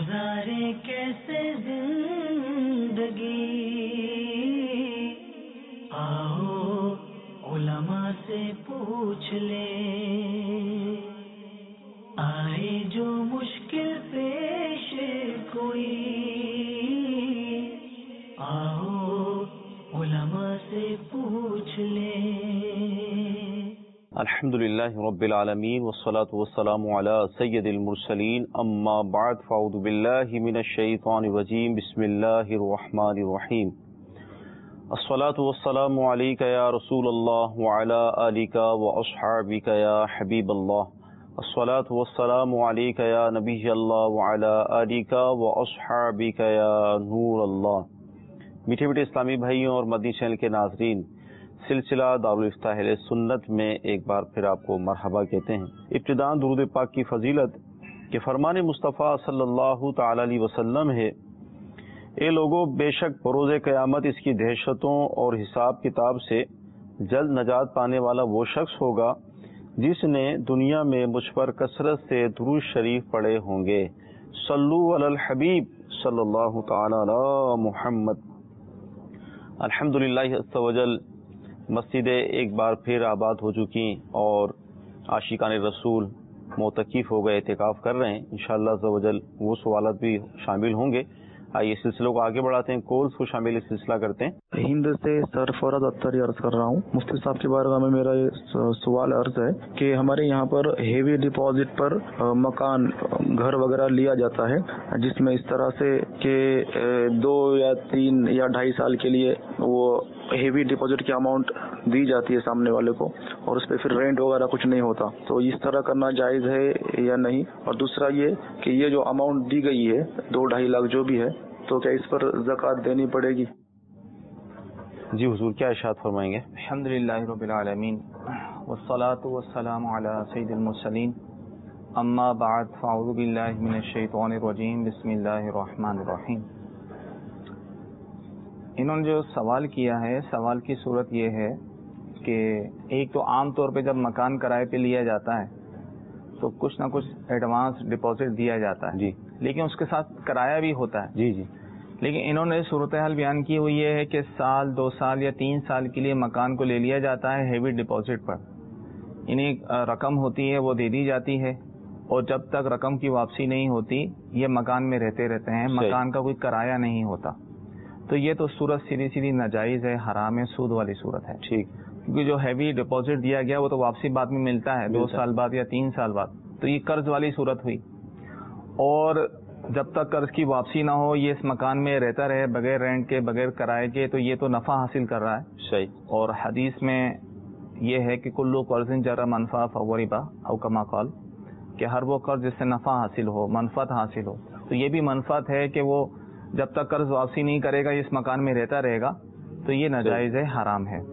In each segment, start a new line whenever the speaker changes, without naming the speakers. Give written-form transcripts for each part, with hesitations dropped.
گزارے کیسے زندگی، آؤ علماء سے پوچھ لیں، آئے جو مشکل پیش کوئی، آؤ علماء سے پوچھ لیں۔
الحمدللہ رب العالمین والصلاة والسلام علی سید المرسلین، اما بعد فاعوذ باللہ من الشیطان الرجیم، بسم اللہ الرحمن الرحیم۔ الصلاة والسلام علیک یا رسول اللہ وعلی آلک واصحابک یا حبیب اللہ۔ الصلاة والسلام علیک یا نبی اللہ وعلی آلک واصحابک یا نور اللہ۔ میٹھے میٹھے اسلامی بھائیوں اور مدنی چینل کے ناظرین، سلسلہ دارالفتاح اہل سنت میں ایک بار پھر آپ کو مرحبا کہتے ہیں۔ ابتداء درود پاک کی فضیلت کہ فرمان مصطفیٰ صلی اللہ تعالی علیہ وسلم ہے، اے لوگو، بے شک بروز قیامت اس کی دہشتوں اور حساب کتاب سے جلد نجات پانے والا وہ شخص ہوگا جس نے دنیا میں مجھ پر کثرت سے درود شریف پڑھے ہوں گے۔ صلو علی الحبیب صلی اللہ تعالی علی محمد۔ الحمدللہ عز وجل مسجدیں ایک بار پھر آباد ہو چکی اور عاشقان رسول معتکف ہو گئے، اعتکاف کر رہے ہیں۔ انشاءاللہ عز وجل وہ سوالات بھی شامل ہوں گے۔ آئیے سلسلوں کو آگے بڑھاتے ہیں، کالز کو شامل سلسلہ کرتے ہیں۔
ہند سے سرفراز اختر عرض کر رہا ہوں۔ مفتی صاحب کے بارگاہ میں میرا یہ سوال عرض ہے کہ ہمارے یہاں پر ہیوی ڈپازٹ پر مکان گھر وغیرہ لیا جاتا ہے، جس میں اس طرح سے کہ 2 یا 3 یا 2.5 سال کے لیے وہ ہیوی ڈپازٹ کی اماؤنٹ دی جاتی ہے سامنے والے کو، اور اس پہ پھر رینٹ وغیرہ کچھ نہیں ہوتا، تو اس طرح کرنا جائز ہے یا نہیں؟ اور دوسرا یہ کہ یہ جو اماؤنٹ دی گئی ہے 2-2.5 لاکھ جو بھی ہے، تو کیا اس پر زکوٰۃ دینی پڑے گی؟
جی حضور کیا ارشاد فرمائیں گے؟
الحمدللہ رب العالمین والصلاة والسلام علی سید المرسلین، اما بعد فاعوذ باللہ من الشیطان الرجیم، بسم اللہ الرحمن الرحیم۔ انہوں نے جو سوال کیا ہے، سوال کی صورت یہ ہے کہ ایک تو عام طور پہ جب مکان کرائے پہ لیا جاتا ہے تو کچھ نہ کچھ ایڈوانس ڈپازٹ دیا جاتا ہے،
جی،
لیکن اس کے ساتھ کرایہ بھی ہوتا ہے۔
جی جی۔
لیکن انہوں نے صورتحال بیان کی ہوئی یہ ہے کہ 1 2 سال یا 3 سال کے لیے مکان کو لے لیا جاتا ہے ہیوی ڈپازٹ پر، انہیں رقم ہوتی ہے وہ دے دی جاتی ہے، اور جب تک رقم کی واپسی نہیں ہوتی یہ مکان میں رہتے ہیں، مکان کا کوئی کرایہ نہیں ہوتا۔ تو یہ تو صورت سیدھی ناجائز ہے، حرام ہے، سود والی صورت ہے،
ٹھیک،
کیونکہ جو ہیوی ڈپازٹ دیا گیا وہ تو واپسی بعد میں ملتا ہے، 2 سال بعد یا 3 سال بعد، تو یہ قرض والی صورت ہوئی، اور جب تک قرض کی واپسی نہ ہو یہ اس مکان میں رہتا رہے بغیر رینٹ کے، بغیر کرائے کے، تو یہ تو نفع حاصل کر رہا ہے۔
صحیح۔
اور حدیث میں یہ ہے کہ کلو قرض جر منفع فهو ربا او کما قال، کہ ہر وہ قرض جس سے نفع حاصل ہو، منفعت حاصل ہو، تو یہ بھی منفعت ہے کہ وہ جب تک قرض واپسی نہیں کرے گا اس مکان میں رہتا رہے گا، تو یہ ناجائز ہے، حرام ہے۔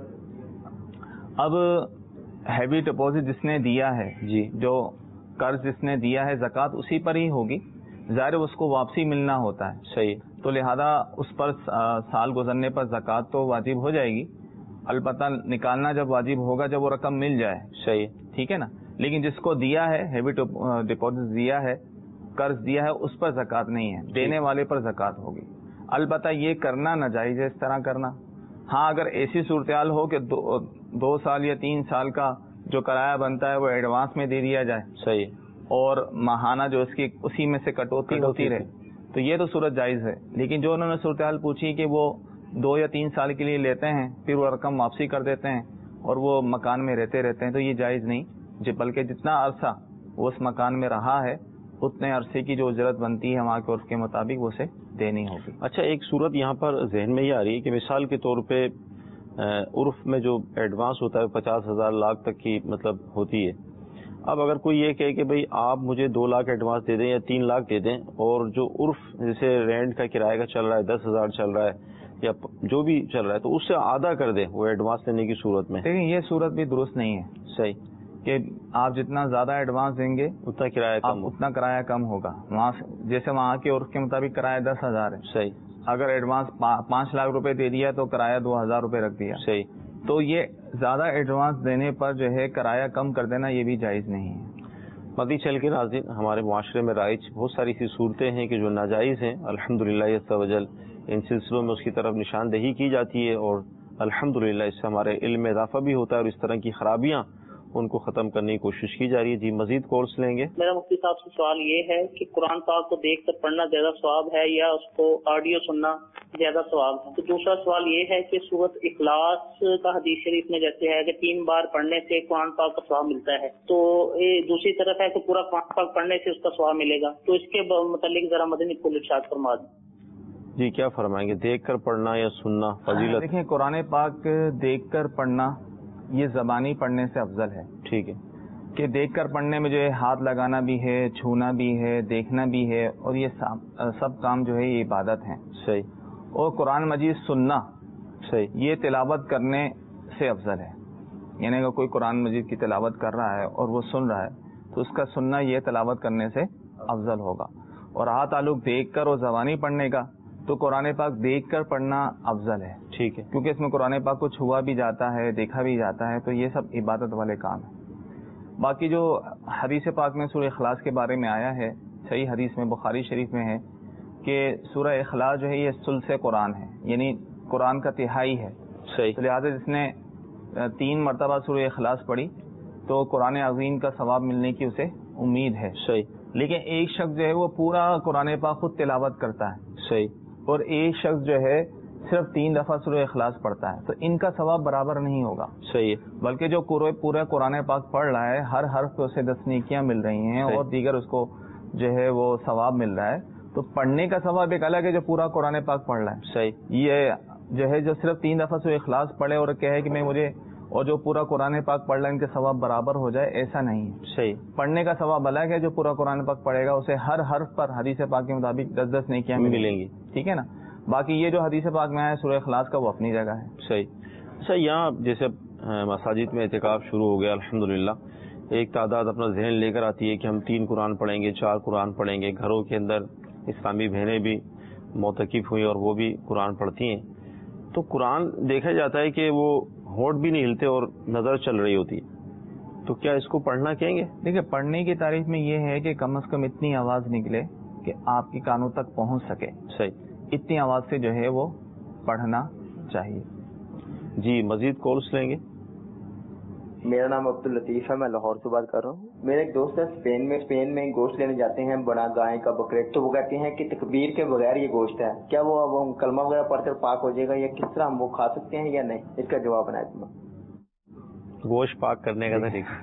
اب ہیوی ڈپازٹ جس نے دیا ہے،
جی،
جو قرض جس نے دیا ہے، زکوٰۃ اسی پر ہی ہوگی، ظاہر اس کو واپسی ملنا ہوتا ہے،
صحیح،
تو لہذا اس پر سال گزرنے پر زکوٰۃ تو واجب ہو جائے گی، البتہ نکالنا جب واجب ہوگا جب وہ رقم مل جائے،
صحیح،
ٹھیک ہے نا۔ لیکن جس کو دیا ہے، ہیوی ڈپازٹ دیا ہے، قرض دیا ہے، اس پر زکوٰۃ نہیں ہے، دینے والے پر زکوٰۃ ہوگی۔ البتہ یہ کرنا ناجائز ہے، اس طرح کرنا۔ ہاں اگر ایسی صورتحال ہو کہ 2 سال یا 3 سال کا جو کرایہ بنتا ہے وہ ایڈوانس میں دے دیا جائے،
صحیح،
اور ماہانہ جو اس کی اسی میں سے کٹوتی ہوتی رہے، تو یہ تو صورت جائز ہے۔ لیکن جو انہوں نے صورتحال پوچھی کہ وہ 2 یا 3 سال کے لیے لیتے ہیں پھر وہ رقم واپسی کر دیتے ہیں اور وہ مکان میں رہتے ہیں، تو یہ جائز نہیں، بلکہ جتنا عرصہ وہ اس مکان میں رہا ہے اتنے عرصے کی جو اجرت بنتی ہے وہاں کے عرف کے مطابق اسے دینی ہوگی۔
اچھا، ایک صورت یہاں پر ذہن میں یہ آ رہی ہے کہ مثال کے طور پہ عرف میں جو ایڈوانس ہوتا ہے 50,000 لاکھ تک کی مطلب ہوتی ہے۔ اب اگر کوئی یہ کہے کہ بھئی آپ مجھے 2 لاکھ ایڈوانس دے دیں یا 3 لاکھ دے دیں، اور جو عرف جیسے رینٹ کا کرایہ کا چل رہا ہے 10,000 چل رہا ہے یا جو بھی چل رہا ہے، تو اس سے آدھا کر دیں وہ ایڈوانس دینے کی صورت میں،
لیکن یہ صورت بھی درست نہیں ہے۔
صحیح،
کہ آپ جتنا زیادہ ایڈوانس دیں گے
اتنا کرایہ کم،
اتنا کرایہ کم ہوگا، وہاں جیسے وہاں کے عرف کے مطابق کرایہ 10,000 ہے،
صحیح،
اگر ایڈوانس 5 لاکھ روپے دے دیا تو کرایہ 2,000 روپے رکھ دیا،
صحیح،
تو یہ زیادہ ایڈوانس دینے پر جو ہے کرایہ کم کر دینا یہ بھی جائز نہیں ہے۔
مدی چل کے ناظرین، ہمارے معاشرے میں رائج بہت ساری ایسی صورتیں ہیں کہ جو ناجائز ہیں، الحمدللہ عز و جل ان سلسلوں میں اس کی طرف نشاندہی کی جاتی ہے اور الحمدللہ اس سے ہمارے علم میں اضافہ بھی ہوتا ہے اور اس طرح کی خرابیاں ان کو ختم کرنے کی کوشش کی جا رہی ہے. جی مزید کورس لیں گے.
میرا مفتی صاحب سے سوال یہ ہے کہ قرآن پاک کو دیکھ کر پڑھنا زیادہ ثواب ہے یا اس کو آڈیو سننا زیادہ ثواب ہے؟ تو دوسرا سوال یہ ہے کہ سورۃ اخلاص کا حدیث شریف میں جیسے ہے کہ 3 بار پڑھنے سے قرآن پاک کا ثواب ملتا ہے، تو دوسری طرف ہے کہ پورا قرآن پاک پڑھنے سے اس کا ثواب ملے گا، تو اس کے متعلق ذرا مدنی کو ارشاد فرما دیں.
جی کیا فرمائیں گے، دیکھ کر پڑھنا یا سننا فضیلت؟
دیکھیں قرآن پاک دیکھ کر پڑھنا یہ زبانی پڑھنے سے افضل ہے.
ٹھیک ہے
کہ دیکھ کر پڑھنے میں جو ہے ہاتھ لگانا بھی ہے، چھونا بھی ہے، دیکھنا بھی ہے، اور یہ سب کام جو ہے یہ عبادت ہیں.
صحیح.
اور قرآن مجید سننا
صحیح
یہ تلاوت کرنے سے افضل ہے. یعنی اگر کوئی قرآن مجید کی تلاوت کر رہا ہے اور وہ سن رہا ہے تو اس کا سننا یہ تلاوت کرنے سے افضل ہوگا. اور رہا تعلق دیکھ کر اور زبانی پڑھنے کا تو قرآن پاک دیکھ کر پڑھنا افضل ہے.
ٹھیک ہے،
کیونکہ اس میں قرآن پاک کو چھوا بھی جاتا ہے، دیکھا بھی جاتا ہے، تو یہ سب عبادت والے کام ہیں. باقی جو حدیث پاک میں سورہ اخلاص کے بارے میں آیا ہے، صحیح حدیث میں بخاری شریف میں ہے کہ سورہ اخلاص جو ہے یہ ثلث قرآن ہے، یعنی قرآن کا تہائی ہے.
صحیح.
تو لہٰذا جس نے 3 مرتبہ سورہ اخلاص پڑھی تو قرآن عظیم کا ثواب ملنے کی اسے امید ہے.
صحیح.
لیکن ایک شخص جو ہے وہ پورا قرآن پاک خود تلاوت کرتا ہے.
صحیح.
اور ایک شخص جو ہے صرف 3 دفعہ سورہ اخلاص پڑھتا ہے، تو ان کا ثواب برابر نہیں ہوگا.
صحیح.
بلکہ جو پورا قرآن پاک پڑھ رہا ہے ہر حرف پہ اسے 10 نیکیاں مل رہی ہیں اور دیگر اس کو جو ہے وہ ثواب مل رہا ہے. تو پڑھنے کا ثواب ایک الگ ہے جو پورا قرآن پاک پڑھ رہا ہے.
صحیح.
یہ جو ہے جو صرف 3 دفعہ سورہ اخلاص پڑھے اور کہے کہ میں مجھے اور جو پورا قرآن پاک پڑھ رہا ہے ان کے ثواب برابر ہو جائے، ایسا نہیں ہے.
صحیح.
پڑھنے کا ثواب الگ ہے، جو پورا قرآن پاک پڑھے گا اسے ہر حرف پر حدیث پاک کے مطابق 10 نیکیاں ملیں گی. ٹھیک ہے نا. باقی یہ جو حدیث پاک میں ہے سورہ اخلاص کا وہ اپنی جگہ ہے.
صحیح. اچھا یہاں جیسے مساجد میں اعتکاف شروع ہو گیا الحمدللہ، ایک تعداد اپنا ذہن لے کر آتی ہے کہ ہم 3 قرآن پڑھیں گے، 4 قرآن پڑھیں گے. گھروں کے اندر اسلامی بہنیں بھی معتکف ہوئی اور وہ بھی قرآن پڑھتی ہیں. تو قرآن دیکھا جاتا ہے کہ وہ ہونٹ بھی نہیں ہلتے اور نظر چل رہی ہوتی ہے، تو کیا اس کو پڑھنا کہیں گے؟
دیکھیں پڑھنے کی تعریف میں یہ ہے کہ کم از کم اتنی آواز نکلے کہ آپ کی کانوں تک پہنچ سکے.
صحیح.
اتنی آواز سے جو ہے وہ پڑھنا چاہیے.
جی مزید کورس لیں گے.
میرا نام عبداللطیف ہے، میں لاہور سے بات کر رہا ہوں. میرا ایک دوست ہے اسپین میں گوشت لینے جاتے ہیں، بڑا گائے کا بکرے، تو وہ کہتے ہیں کہ تکبیر کے بغیر یہ گوشت ہے، کیا وہ کلمہ وغیرہ پڑھ کر پاک ہو جائے گا یا کس طرح ہم وہ کھا سکتے ہیں یا نہیں؟ اس کا جواب بنائے.
گوشت پاک کرنے کا طریقہ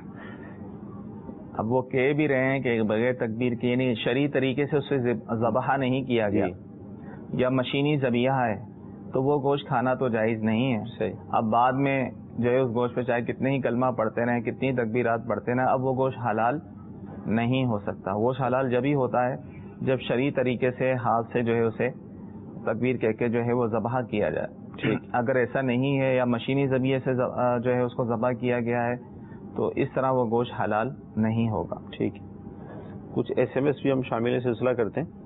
اب وہ کہہ بھی رہے ہیں کہ بغیر تکبیر کے یعنی شرعی طریقے سے اسے ذبح نہیں کیا گیا یا مشینی ذبیحہ ہے تو وہ گوشت کھانا تو جائز نہیں ہے.
صحیح.
اب بعد میں جو ہے اس گوشت پہ چاہے کتنے ہی کلمہ پڑھتے رہیں، کتنی تکبیرات پڑھتے رہیں، اب وہ گوشت حلال نہیں ہو سکتا. گوشت حلال جب ہی ہوتا ہے جب شرعی طریقے سے ہاتھ سے جو ہے اسے تکبیر کہہ کے جو ہے وہ ذبح کیا جائے. ٹھیک. اگر ایسا نہیں ہے یا مشینی ذبیحے سے جو ہے اس کو ذبح کیا گیا ہے تو اس طرح وہ گوشت حلال نہیں ہوگا.
ٹھیک. کچھ SMS بھی ہم شامل سلسلہ کرتے ہیں.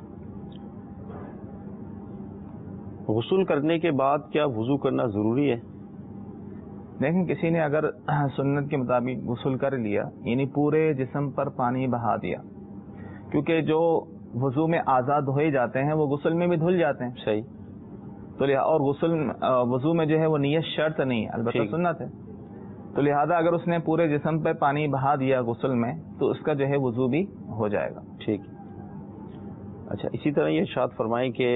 غسل کرنے کے بعد کیا وضو کرنا ضروری ہے؟
دیکھیں کسی نے اگر سنت کے مطابق غسل کر لیا یعنی پورے جسم پر پانی بہا دیا، کیونکہ جو وضو میں اعضاء دھوئے جاتے ہیں وہ غسل میں بھی دھل جاتے ہیں.
صحیح.
تو اور وضو میں جو ہے وہ نیت شرط نہیں ہے، البتہ سنت ہے. تو لہذا اگر اس نے پورے جسم پہ پانی بہا دیا غسل میں تو اس کا جو ہے وضو بھی ہو جائے گا.
ٹھیک. اچھا اسی طرح یہ ارشاد فرمائیں کہ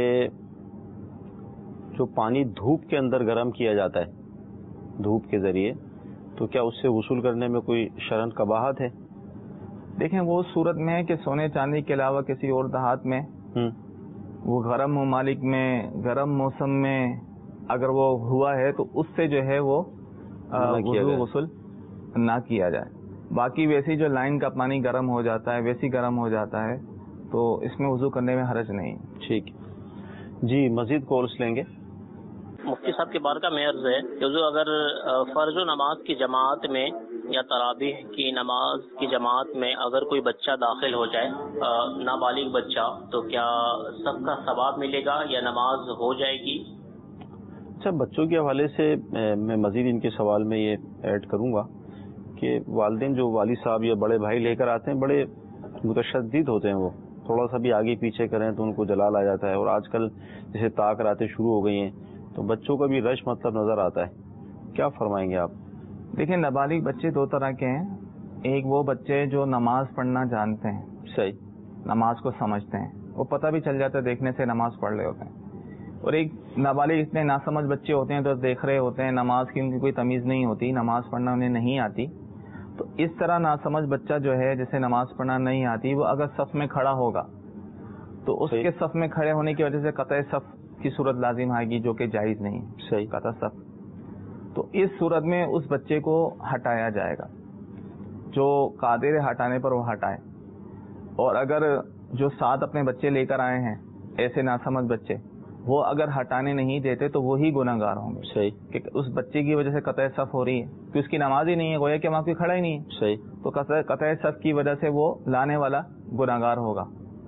جو پانی دھوپ کے اندر گرم کیا جاتا ہے دھوپ کے ذریعے، تو کیا اس سے غسل کرنے میں کوئی شرعن قباحت ہے؟
دیکھیں وہ صورت میں ہے کہ سونے چاندی کے علاوہ کسی اور دھات میں وہ گرم ممالک میں گرم موسم میں اگر وہ ہوا ہے تو اس سے جو ہے وہ غسل نہ کیا جائے. باقی ویسی جو لائن کا پانی گرم ہو جاتا ہے ویسی گرم ہو جاتا ہے تو اس میں وضو کرنے میں حرج نہیں.
ٹھیک. جی مزید کورس لیں گے.
مفتی صاحب کے بارگاہ میں عرض ہے کہ جو اگر فرض و نماز کی جماعت میں یا تراویح کی نماز کی جماعت میں اگر کوئی بچہ داخل ہو جائے نابالغ بچہ تو کیا سب کا ثواب ملے گا یا نماز ہو جائے گی؟
اچھا بچوں کے حوالے سے میں مزید ان کے سوال میں یہ ایڈ کروں گا کہ والدین جو والد صاحب یا بڑے بھائی لے کر آتے ہیں بڑے متشدد ہوتے ہیں، وہ تھوڑا سا بھی آگے پیچھے کریں تو ان کو جلال آ جاتا ہے، اور آج کل جیسے طاق راتیں شروع ہو گئی ہیں تو بچوں کا بھی رش مطلب نظر آتا ہے، کیا فرمائیں گے آپ؟
دیکھیں نابالغ بچے دو طرح کے ہیں، ایک وہ بچے جو نماز پڑھنا جانتے ہیں،
صحیح،
نماز کو سمجھتے ہیں، وہ پتہ بھی چل جاتا ہے دیکھنے سے نماز پڑھ رہے ہوتے ہیں، اور ایک نابالغ اتنے ناسمجھ بچے ہوتے ہیں تو دیکھ رہے ہوتے ہیں، نماز کی ان کی کوئی تمیز نہیں ہوتی، نماز پڑھنا انہیں نہیں آتی. تو اس طرح ناسمجھ بچہ جو ہے جسے نماز پڑھنا نہیں آتی، وہ اگر صف میں کھڑا ہوگا تو اس کے صف میں کھڑے ہونے کی وجہ سے قطع صف کی صورت لازم آئے گی، جو کہ جائز نہیں ہے.
صحیح،
قطع صف. تو اس صورت میں اس بچے کو ہٹایا جائے گا، جو قادر ہے ہٹانے پر وہ ہٹائے. اور اگر جو ساتھ اپنے بچے لے کر آئے ہیں ایسے ناسمجھ بچے، وہ اگر ہٹانے نہیں دیتے تو وہی گناہ گار ہوں گے.
صحیح،
کہ اس بچے کی وجہ سے قطع صف ہو رہی ہے کہ اس کی نماز ہی نہیں ہے، گویا کہ وہاں کوئی کھڑا ہی نہیں ہے.
صحیح،
تو قطع صف کی وجہ سے وہ لانے والا گناہ گار ہوگا.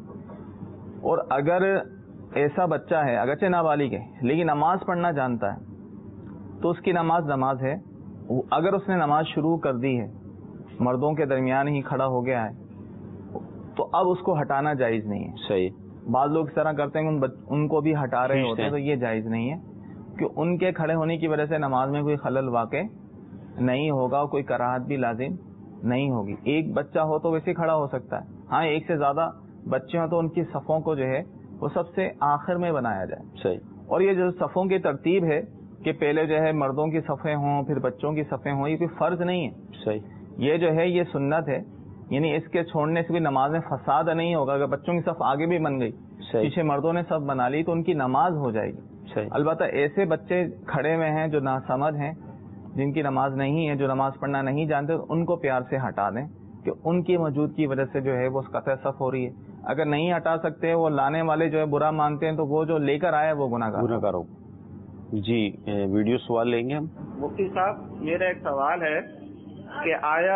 اور اگر ایسا بچہ ہے اگرچہ نابالغ ہے لیکن نماز پڑھنا جانتا ہے تو اس کی نماز ہے. اگر اس نے نماز شروع کر دی ہے، مردوں کے درمیان ہی کھڑا ہو گیا ہے، تو اب اس کو ہٹانا جائز نہیں ہے.
صحیح.
بعض لوگ اس طرح کرتے ہیں ان کو بھی ہٹا رہے ہوتے ہیں، تو یہ جائز نہیں ہے کہ ان کے کھڑے ہونے کی وجہ سے نماز میں کوئی خلل واقع نہیں ہوگا اور کوئی کراہت بھی لازم نہیں ہوگی. ایک بچہ ہو تو ویسے کھڑا ہو سکتا ہے، ہاں ایک سے زیادہ بچے ہوں تو ان کی صفوں کو جو ہے وہ سب سے آخر میں بنایا جائے.
صحیح.
اور یہ جو صفوں کی ترتیب ہے کہ پہلے جو ہے مردوں کی صفیں ہوں پھر بچوں کی صفیں ہوں، یہ کوئی فرض نہیں ہے.
صحیح.
یہ جو ہے یہ سنت ہے، یعنی اس کے چھوڑنے سے بھی نماز میں فساد نہیں ہوگا. اگر بچوں کی صف آگے بھی بن گئی، پیچھے مردوں نے صف بنا لی، تو ان کی نماز ہو جائے گی.
صحیح.
البتہ ایسے بچے کھڑے ہوئے ہیں جو ناسمجھ ہیں، جن کی نماز نہیں ہے، جو نماز پڑھنا نہیں جانتے، ان کو پیار سے ہٹا دیں کہ ان کی موجود کی وجہ سے جو ہے وہ قطع صف ہو رہی ہے. اگر نہیں ہٹا سکتے، وہ لانے والے جو ہے برا مانتے ہیں، تو وہ جو لے کر آئے وہ گناہ گار ہو.
جی ویڈیو سوال لیں گے ہم.
مفتی صاحب میرا ایک سوال ہے کہ آیا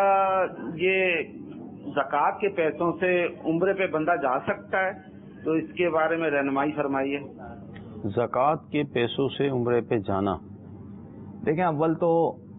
یہ زکوٰۃ کے پیسوں سے عمرے پہ بندہ جا سکتا ہے؟ تو اس کے بارے میں رہنمائی فرمائیے.
زکوٰۃ کے پیسوں سے عمرے پہ جانا،
دیکھیں اول تو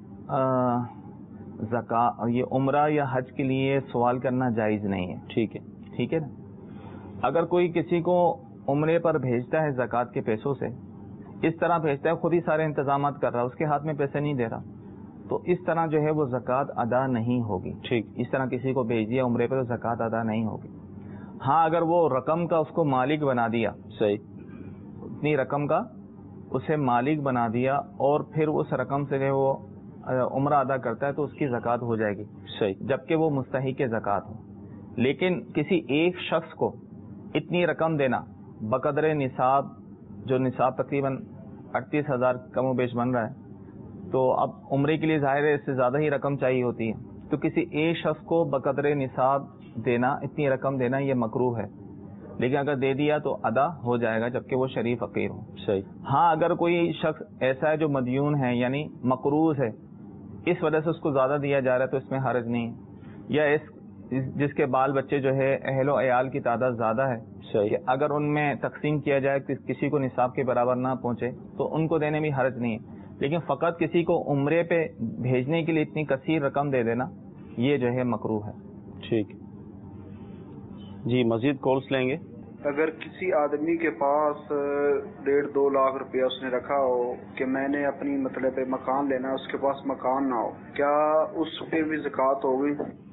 یہ عمرہ یا حج کے لیے سوال کرنا جائز نہیں ہے. ٹھیک ہے نا. اگر کوئی کسی کو عمرے پر بھیجتا ہے زکوٰۃ کے پیسوں سے، اس طرح بھیجتا ہے خود ہی سارے انتظامات کر رہا ہے، اس کے ہاتھ میں پیسے نہیں دے رہا، تو اس طرح جو ہے وہ زکوٰۃ ادا نہیں ہوگی.
ٹھیک.
اس طرح کسی کو بھیج دیا عمرے پہ تو زکوٰۃ ادا نہیں ہوگی. ہاں اگر وہ رقم کا اس کو مالک بنا دیا،
صحیح،
اتنی رقم کا اسے مالک بنا دیا اور پھر اس رقم سے جو وہ عمرہ ادا کرتا ہے تو اس کی زکوٰۃ ہو جائے گی.
صحیح.
جبکہ وہ مستحق زکوٰۃ ہو. لیکن کسی ایک شخص کو اتنی رقم دینا بقدر نصاب، جو نصاب تقریباً 38,000 کم و بیش بن رہا ہے، تو اب عمرے کے لیے ظاہر ہے اس سے زیادہ ہی رقم چاہیے ہوتی ہے، تو کسی ایک شخص کو بقدر نصاب دینا، اتنی رقم دینا یہ مکروہ ہے. لیکن اگر دے دیا تو ادا ہو جائے گا جبکہ وہ شریف فقیر ہو.
صحیح.
ہاں اگر کوئی شخص ایسا ہے جو مدیون ہے یعنی مقروض ہے، اس وجہ سے اس کو زیادہ دیا جا رہا ہے تو اس میں حرج نہیں ہے. یا جس کے بال بچے جو ہے اہل و عیال کی تعداد زیادہ ہے، کہ اگر ان میں تقسیم کیا جائے کسی کو نصاب کے برابر نہ پہنچے تو ان کو دینے میں حرج نہیں ہے. لیکن فقط کسی کو عمرے پہ بھیجنے کے لیے اتنی کثیر رقم دے دینا یہ جو ہے مکروہ ہے.
ٹھیک. جی مزید کالس لیں گے.
اگر کسی آدمی کے پاس 1.5-2 لاکھ روپیہ اس نے رکھا ہو کہ میں نے اپنی مطلب مکان لینا ہے، اس کے پاس مکان نہ ہو، کیا اس پہ بھی زکوٰۃ ہوگی؟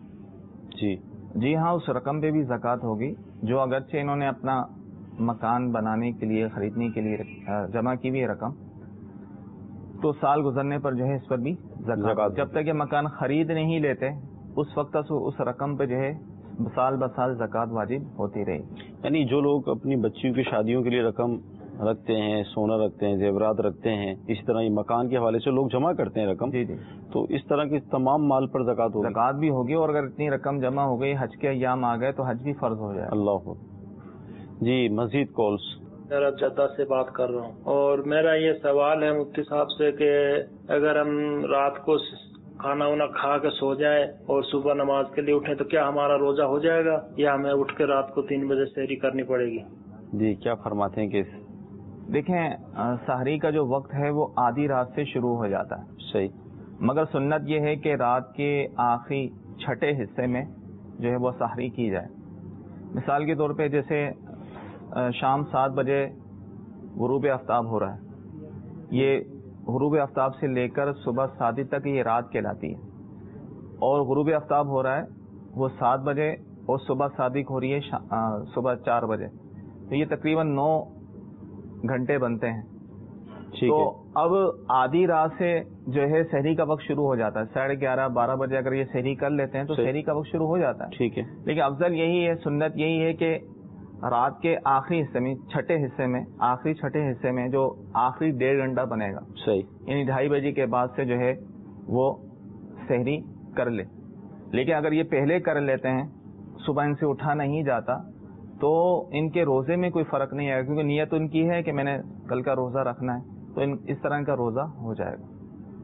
جی ہاں، اس رقم پہ بھی زکوٰۃ ہوگی. جو اگرچہ انہوں نے اپنا مکان بنانے کے لیے خریدنے کے لیے جمع کی ہوئی رقم، تو سال گزرنے پر جو ہے اس پر بھی زکوٰۃ. جب تک یہ مکان خرید نہیں لیتے اس وقت اس رقم پہ جو ہے سال بسال زکوٰۃ واجب ہوتی رہے.
یعنی جو لوگ اپنی بچیوں کی شادیوں کے لیے رقم رکھتے ہیں، سونا رکھتے ہیں، زیورات رکھتے ہیں، اسی طرح یہ مکان کے حوالے سے لوگ جمع کرتے ہیں رقم،
جی
تو اس طرح کے تمام مال پر زکوٰۃ ہوگی.
زکوٰۃ بھی ہوگی، اور اگر اتنی رقم جمع ہو گئی، حج کے ایام آ گئے تو حج بھی فرض ہو جائے.
اللہ. جی مزید کالس.
میرا جدہ سے بات کر رہا ہوں، اور میرا یہ سوال ہے مفتی صاحب سے کہ اگر ہم رات کو کھانا وانا کھا کے سو جائیں اور صبح نماز کے لیے اٹھیں تو کیا ہمارا روزہ ہو جائے گا، یا ہمیں اٹھ کے رات کو 3 بجے سحری کرنی پڑے گی؟
جی کیا فرماتے ہیں کہ
دیکھیں سحری کا جو وقت ہے وہ آدھی رات سے شروع ہو جاتا ہے.
صحیح.
مگر سنت یہ ہے کہ رات کے آخری چھٹے حصے میں جو ہے وہ سحری کی جائے. مثال کے طور پہ جیسے شام 7 بجے غروب آفتاب ہو رہا ہے، یہ غروب آفتاب سے لے کر صبح 7 تک یہ رات کہلاتی ہے، اور غروب آفتاب ہو رہا ہے وہ 7 بجے اور صبح صادق ہو رہی ہے صبح 4 بجے، تو یہ تقریباً 9 گھنٹے بنتے ہیں. تو اب آدھی رات سے جو ہے سحری کا وقت شروع ہو جاتا ہے، 11:30 12 بجے اگر یہ سحری کر لیتے ہیں تو سحری کا وقت شروع ہو جاتا ہے.
ٹھیک ہے،
لیکن افضل یہی ہے، سنت یہی ہے کہ رات کے آخری حصے میں آخری چھٹے حصے میں جو آخری 1.5 گھنٹہ بنے گا،
صحیح،
یعنی 2:30 بجے کے بعد سے جو ہے وہ سحری کر لے. لیکن اگر یہ پہلے کر لیتے ہیں، صبح ان سے اٹھا نہیں جاتا، تو ان کے روزے میں کوئی فرق نہیں آئے گا، کیونکہ نیت ان کی ہے کہ میں نے کل کا روزہ رکھنا ہے، تو اس طرح کا روزہ ہو جائے گا.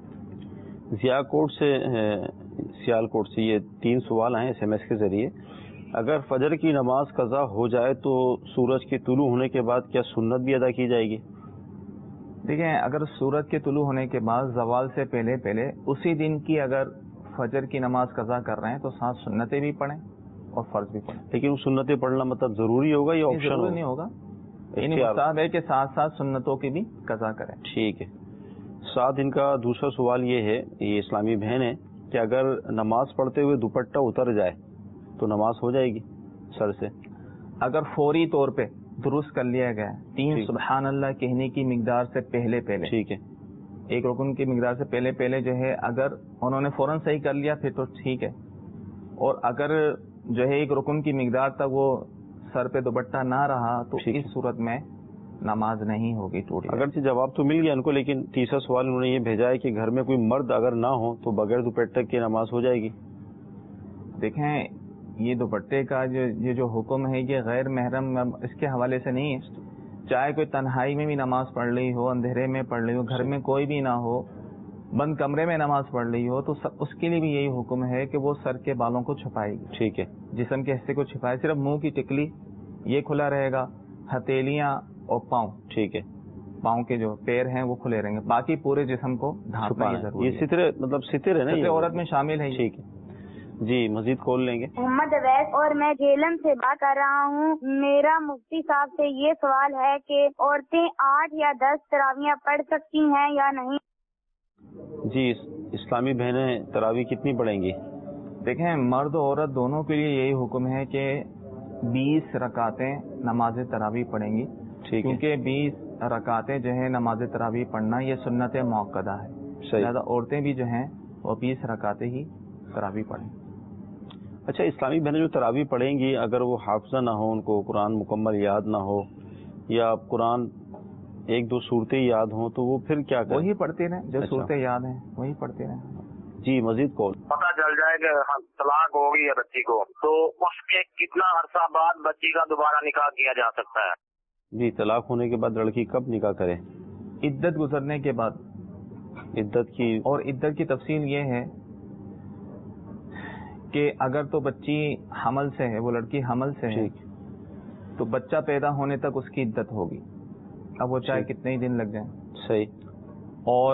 سیال کوٹ سے یہ 3 سوال آئے SMS کے ذریعے. اگر فجر کی نماز قضا ہو جائے تو سورج کے طلوع ہونے کے بعد کیا سنت بھی ادا کی جائے گی؟
دیکھیں، اگر سورج کے طلوع ہونے کے بعد زوال سے پہلے اسی دن کی اگر فجر کی نماز قضا کر رہے ہیں تو ساتھ سنتیں بھی پڑھیں اور فرض بھی پڑھیں.
لیکن وہ سنتیں پڑھنا مطلب ضروری ہوگا یا آپشن؟
ضروری نہیں ہوگا، یعنی مستحب ہے کہ ساتھ ساتھ سنتوں کی بھی قضا کریں.
ٹھیک ہے. ساتھ ان کا دوسرا سوال یہ ہے، یہ اسلامی بہن ہے، کہ اگر نماز پڑھتے ہوئے دوپٹہ اتر جائے تو نماز ہو جائے گی سر سے؟
اگر فوری طور پہ درست کر لیا گیا 3 سبحان اللہ کہنے کی مقدار سے پہلے،
ٹھیک ہے،
ایک رکن کی مقدار سے پہلے جو ہے اگر انہوں نے فوراً صحیح کر لیا پھر تو ٹھیک ہے، اور اگر جو ہے ایک رکن کی مقدار تک وہ سر پہ دوپٹہ نہ رہا تو اس صورت میں نماز نہیں ہوگی، ٹوٹی.
اگرچہ جواب تو مل گیا ان کو، لیکن تیسرا سوال انہوں نے یہ بھیجا ہے کہ گھر میں کوئی مرد اگر نہ ہو تو بغیر دوپٹے کی نماز ہو جائے گی؟
دیکھیں، یہ دوپٹے کا یہ جو حکم ہے یہ غیر محرم اس کے حوالے سے نہیں ہے. چاہے کوئی تنہائی میں بھی نماز پڑھ رہی ہو، اندھیرے میں پڑھ رہی ہو، گھر میں کوئی بھی نہ ہو، بند کمرے میں نماز پڑھ رہی ہو، تو اس کے لیے بھی یہی حکم ہے کہ وہ سر کے بالوں کو چھپائے گی.
ٹھیک ہے،
جسم کے حصے کو چھپائے، صرف منہ کی ٹکلی یہ کھلا رہے گا، ہتھیلیاں اور پاؤں،
ٹھیک ہے،
پاؤں کے جو پیر ہیں وہ کھلے رہیں گے، باقی پورے جسم کو ڈھانپنا ضروری ہے.
یہ ستر مطلب ستر ہے نا، یہ
عورت میں شامل ہے.
ٹھیک ہے جی، مزید کھول لیں گے.
محمد اویس اور میں جیلم سے بات کر رہا ہوں. میرا مفتی صاحب سے یہ سوال ہے کہ عورتیں 8 یا 10 تراویحیں پڑھ سکتی ہیں یا نہیں؟
جی، اسلامی بہنیں تراویح کتنی پڑھیں گی؟
دیکھیں، مرد و عورت دونوں کے لیے یہی حکم ہے کہ 20 رکعتیں نماز تراویح پڑھیں گی، کیونکہ 20 رکعتیں جو ہے نماز تراویح پڑھنا یہ سنت موقدہ ہے. لہٰذا عورتیں بھی جو ہیں وہ 20 رکعتیں ہی تراویح پڑھیں.
اچھا، اسلامی بہنیں جو تراویح پڑھیں گی اگر وہ حافظہ نہ ہو، ان کو قرآن مکمل یاد نہ ہو یا قرآن 1-2 صورتیں یاد ہوں تو وہ پھر کیا کریں؟
وہی پڑھتے رہیں جو صورتیں یاد ہیں، وہی پڑھتے رہیں.
جی، مزید کال.
پتہ چل جائے کہ طلاق ہو گئی ہے بچی کو، تو اس کے کتنا عرصہ بعد بچی کا دوبارہ نکاح کیا جا سکتا ہے؟
جی، طلاق ہونے کے بعد لڑکی کب نکاح کرے؟
عدت گزرنے کے بعد.
عدت کی
اور عدت کی تفصیل یہ ہے کہ اگر تو بچی حمل سے ہے، وہ لڑکی حمل سے ہے، تو بچہ پیدا ہونے تک اس کی عدت ہوگی، اب وہ چاہے کتنے ہی دن لگ جائیں.
صحیح.
اور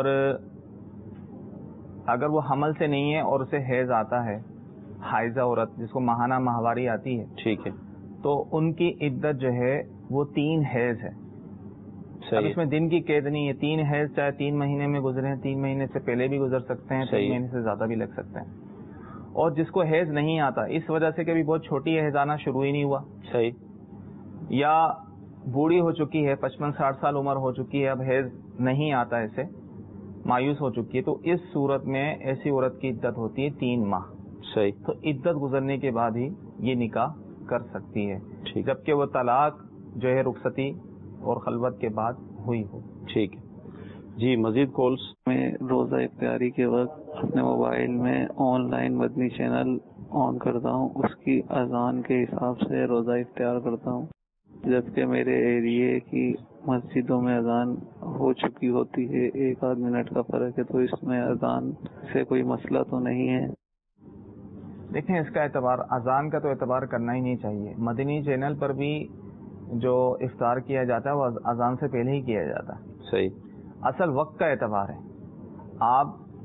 اگر وہ حمل سے نہیں ہے اور اسے حیض آتا ہے، حائضہ عورت جس کو ماہانہ ماہواری آتی ہے،
ٹھیک ہے،
تو ان کی عدت جو ہے وہ 3 حیض ہے. اب اس میں دن کی قید نہیں ہے، 3 حیض چاہے 3 مہینے میں گزرے ہیں، 3 مہینے سے پہلے بھی گزر سکتے ہیں، 3 مہینے سے زیادہ بھی لگ سکتے ہیں. اور جس کو حیض نہیں آتا اس وجہ سے کہ ابھی بہت چھوٹی حیض آنا شروع ہی نہیں ہوا،
صحیح،
یا بوڑھی ہو چکی ہے، 55-60 سال عمر ہو چکی ہے، اب حیض نہیں آتا، اسے مایوس ہو چکی ہے، تو اس صورت میں ایسی عورت کی عدت ہوتی ہے 3 ماہ.
صحیح.
تو عدت گزرنے کے بعد ہی یہ نکاح کر سکتی ہے، جبکہ وہ طلاق جو ہے رخصتی اور خلوت کے بعد ہوئی ہو.
ٹھیک ہے جی، مزید کالز.
میں روزہ افطاری کے وقت اپنے موبائل میں آن لائن مدنی چینل آن کرتا ہوں، اس کی اذان کے حساب سے روزہ افطار کرتا ہوں، جبکہ میرے ایریے کی مسجدوں میں اذان ہو چکی ہوتی ہے، 1-8 منٹ کا فرق ہے، تو اس میں اذان سے کوئی مسئلہ تو نہیں ہے؟
دیکھیں، اس کا اعتبار اذان کا تو اعتبار کرنا ہی نہیں چاہیے. مدنی چینل پر بھی جو افطار کیا جاتا ہے وہ اذان سے پہلے ہی کیا جاتا ہے.
صحیح.
اصل وقت کا اعتبار ہے. آپ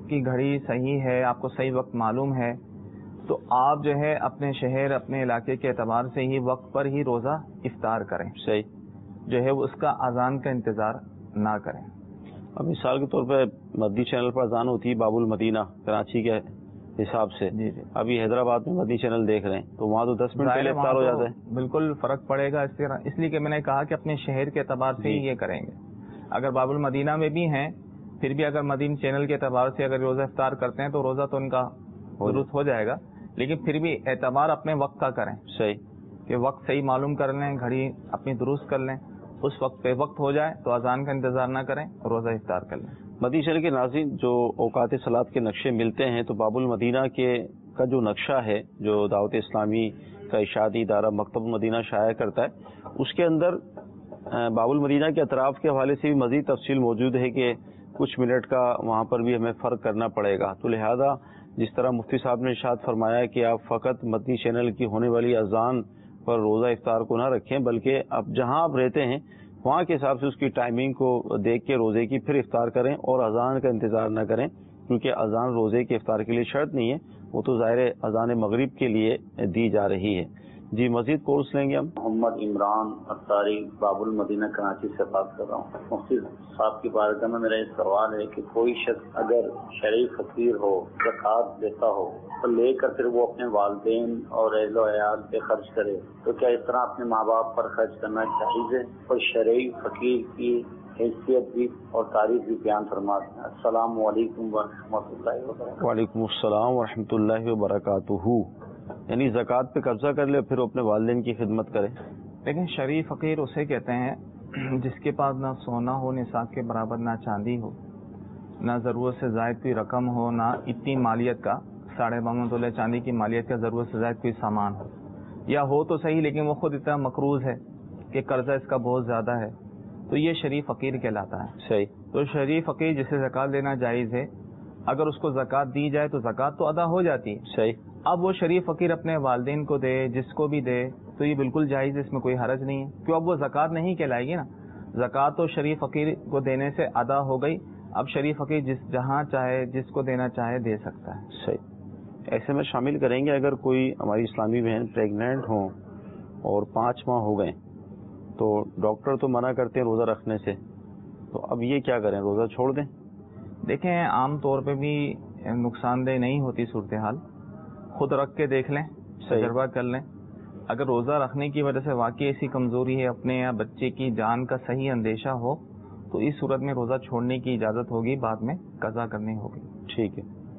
کی گھڑی صحیح ہے, آپ کو صحیح وقت معلوم ہے, تو آپ جو ہے اپنے شہر اپنے علاقے کے اعتبار سے ہی وقت پر ہی روزہ افطار کریں.
صحیح
جو ہے اس کا اذان کا انتظار نہ کریں.
اب مثال کے طور پہ مدنی چینل پر اذان ہوتی ہے باب المدینہ کراچی کے حساب سے, ابھی حیدرآباد میں مدنی چینل دیکھ رہے ہیں تو وہاں تو 10 منٹ پہلے افطار ہو جاتا ہے.
بالکل فرق پڑے گا اس لیے کہ میں نے کہا کہ اپنے شہر کے اعتبار سے ہی یہ کریں گے. اگر باب المدینہ میں بھی ہیں پھر بھی اگر مدین چینل کے اعتبار سے اگر روزہ افطار کرتے ہیں تو روزہ تو ان کا درست ہو جائے گا, لیکن پھر بھی اعتبار اپنے وقت کا کریں.
صحیح
کہ وقت صحیح معلوم کر لیں, گھڑی اپنی درست کر لیں, اس وقت پہ وقت ہو جائے تو اذان کا انتظار نہ کریں, روزہ افطار کر لیں.
مدنی چینل کے ناظرین جو اوقات صلاۃ کے نقشے ملتے ہیں تو باب المدینہ کا جو نقشہ ہے جو دعوت اسلامی کا اشاعتی ادارہ مکتب المدینہ شائع کرتا ہے, اس کے اندر باب المدینہ کے اطراف کے حوالے سے بھی مزید تفصیل موجود ہے کہ کچھ منٹ کا وہاں پر بھی ہمیں فرق کرنا پڑے گا. تو لہذا جس طرح مفتی صاحب نے ارشاد فرمایا کہ آپ فقط مدنی چینل کی ہونے والی اذان پر روزہ افطار کو نہ رکھیں, بلکہ اب جہاں آپ رہتے ہیں وہاں کے حساب سے اس کی ٹائمنگ کو دیکھ کے روزے کی پھر افطار کریں اور اذان کا انتظار نہ کریں, کیونکہ اذان روزے کے افطار کے لیے شرط نہیں ہے, وہ تو ظاہر اذان مغرب کے لیے دی جا رہی ہے. جی مزید کورس لیں گے ہم.
محمد عمران اطاری باب المدینہ کراچی سے بات کر رہا ہوں. مفتی صاحب کی بارگاہ میں میرا یہ سوال ہے کہ کوئی شخص اگر شرعی فقیر ہو, زکوٰۃ دیتا ہو تو لے کر پھر وہ اپنے والدین اور اہل و عیال پہ خرچ کرے, تو کیا اس طرح اپنے ماں باپ پر خرچ کرنا جائز ہے؟ اور شرعی فقیر کی حیثیت بھی اور تعریف بھی بیان فرما دیں. السلام علیکم ورحمۃ اللہ وبرکاتہ.
وعلیکم السلام ورحمۃ اللہ وبرکاتہ. یعنی زکوٰۃ پہ قبضہ کر لے پھر اپنے والدین کی خدمت کرے.
لیکن شرعی فقیر اسے کہتے ہیں جس کے پاس نہ سونا ہو نصاب کے برابر, نہ چاندی ہو, نہ ضرورت سے زائد کوئی رقم ہو, نہ اتنی مالیت کا 52 تولے چاندی کی مالیت کا ضرورت سے زائد کوئی سامان ہو, یا ہو تو صحیح لیکن وہ خود اتنا مقروض ہے کہ قرضہ اس کا بہت زیادہ ہے, تو یہ شرعی فقیر کہلاتا ہے.
صحیح.
تو شرعی فقیر جسے زکوٰۃ دینا جائز ہے, اگر اس کو زکوٰۃ دی جائے تو زکوٰۃ تو ادا ہو جاتی ہے.
صحیح.
اب وہ شرعی فقیر اپنے والدین کو دے, جس کو بھی دے, تو یہ بالکل جائز ہے, اس میں کوئی حرج نہیں ہے, کیوں اب وہ زکوٰۃ نہیں کہلائے گی نا. زکوٰۃ تو شرعی فقیر کو دینے سے ادا ہو گئی, اب شرعی فقیر جہاں چاہے جس کو دینا چاہے دے سکتا ہے.
صحیح. ایسے میں شامل کریں گے اگر کوئی ہماری اسلامی بہن پریگنینٹ ہوں اور 5 ماہ ہو گئے تو ڈاکٹر تو منع کرتے ہیں روزہ رکھنے سے, تو اب یہ کیا کریں, روزہ چھوڑ دیں؟
دیکھیں عام طور پہ بھی نقصان دہ نہیں ہوتی صورتحال, خود رکھ کے دیکھ لیں, تجربہ کر لیں. اگر روزہ رکھنے کی وجہ سے واقعی ایسی کمزوری ہے, اپنے یا بچے کی جان کا صحیح اندیشہ ہو, تو اس صورت میں روزہ چھوڑنے کی اجازت ہوگی, بعد میں قضا کرنی ہوگی.
ٹھیک ہے.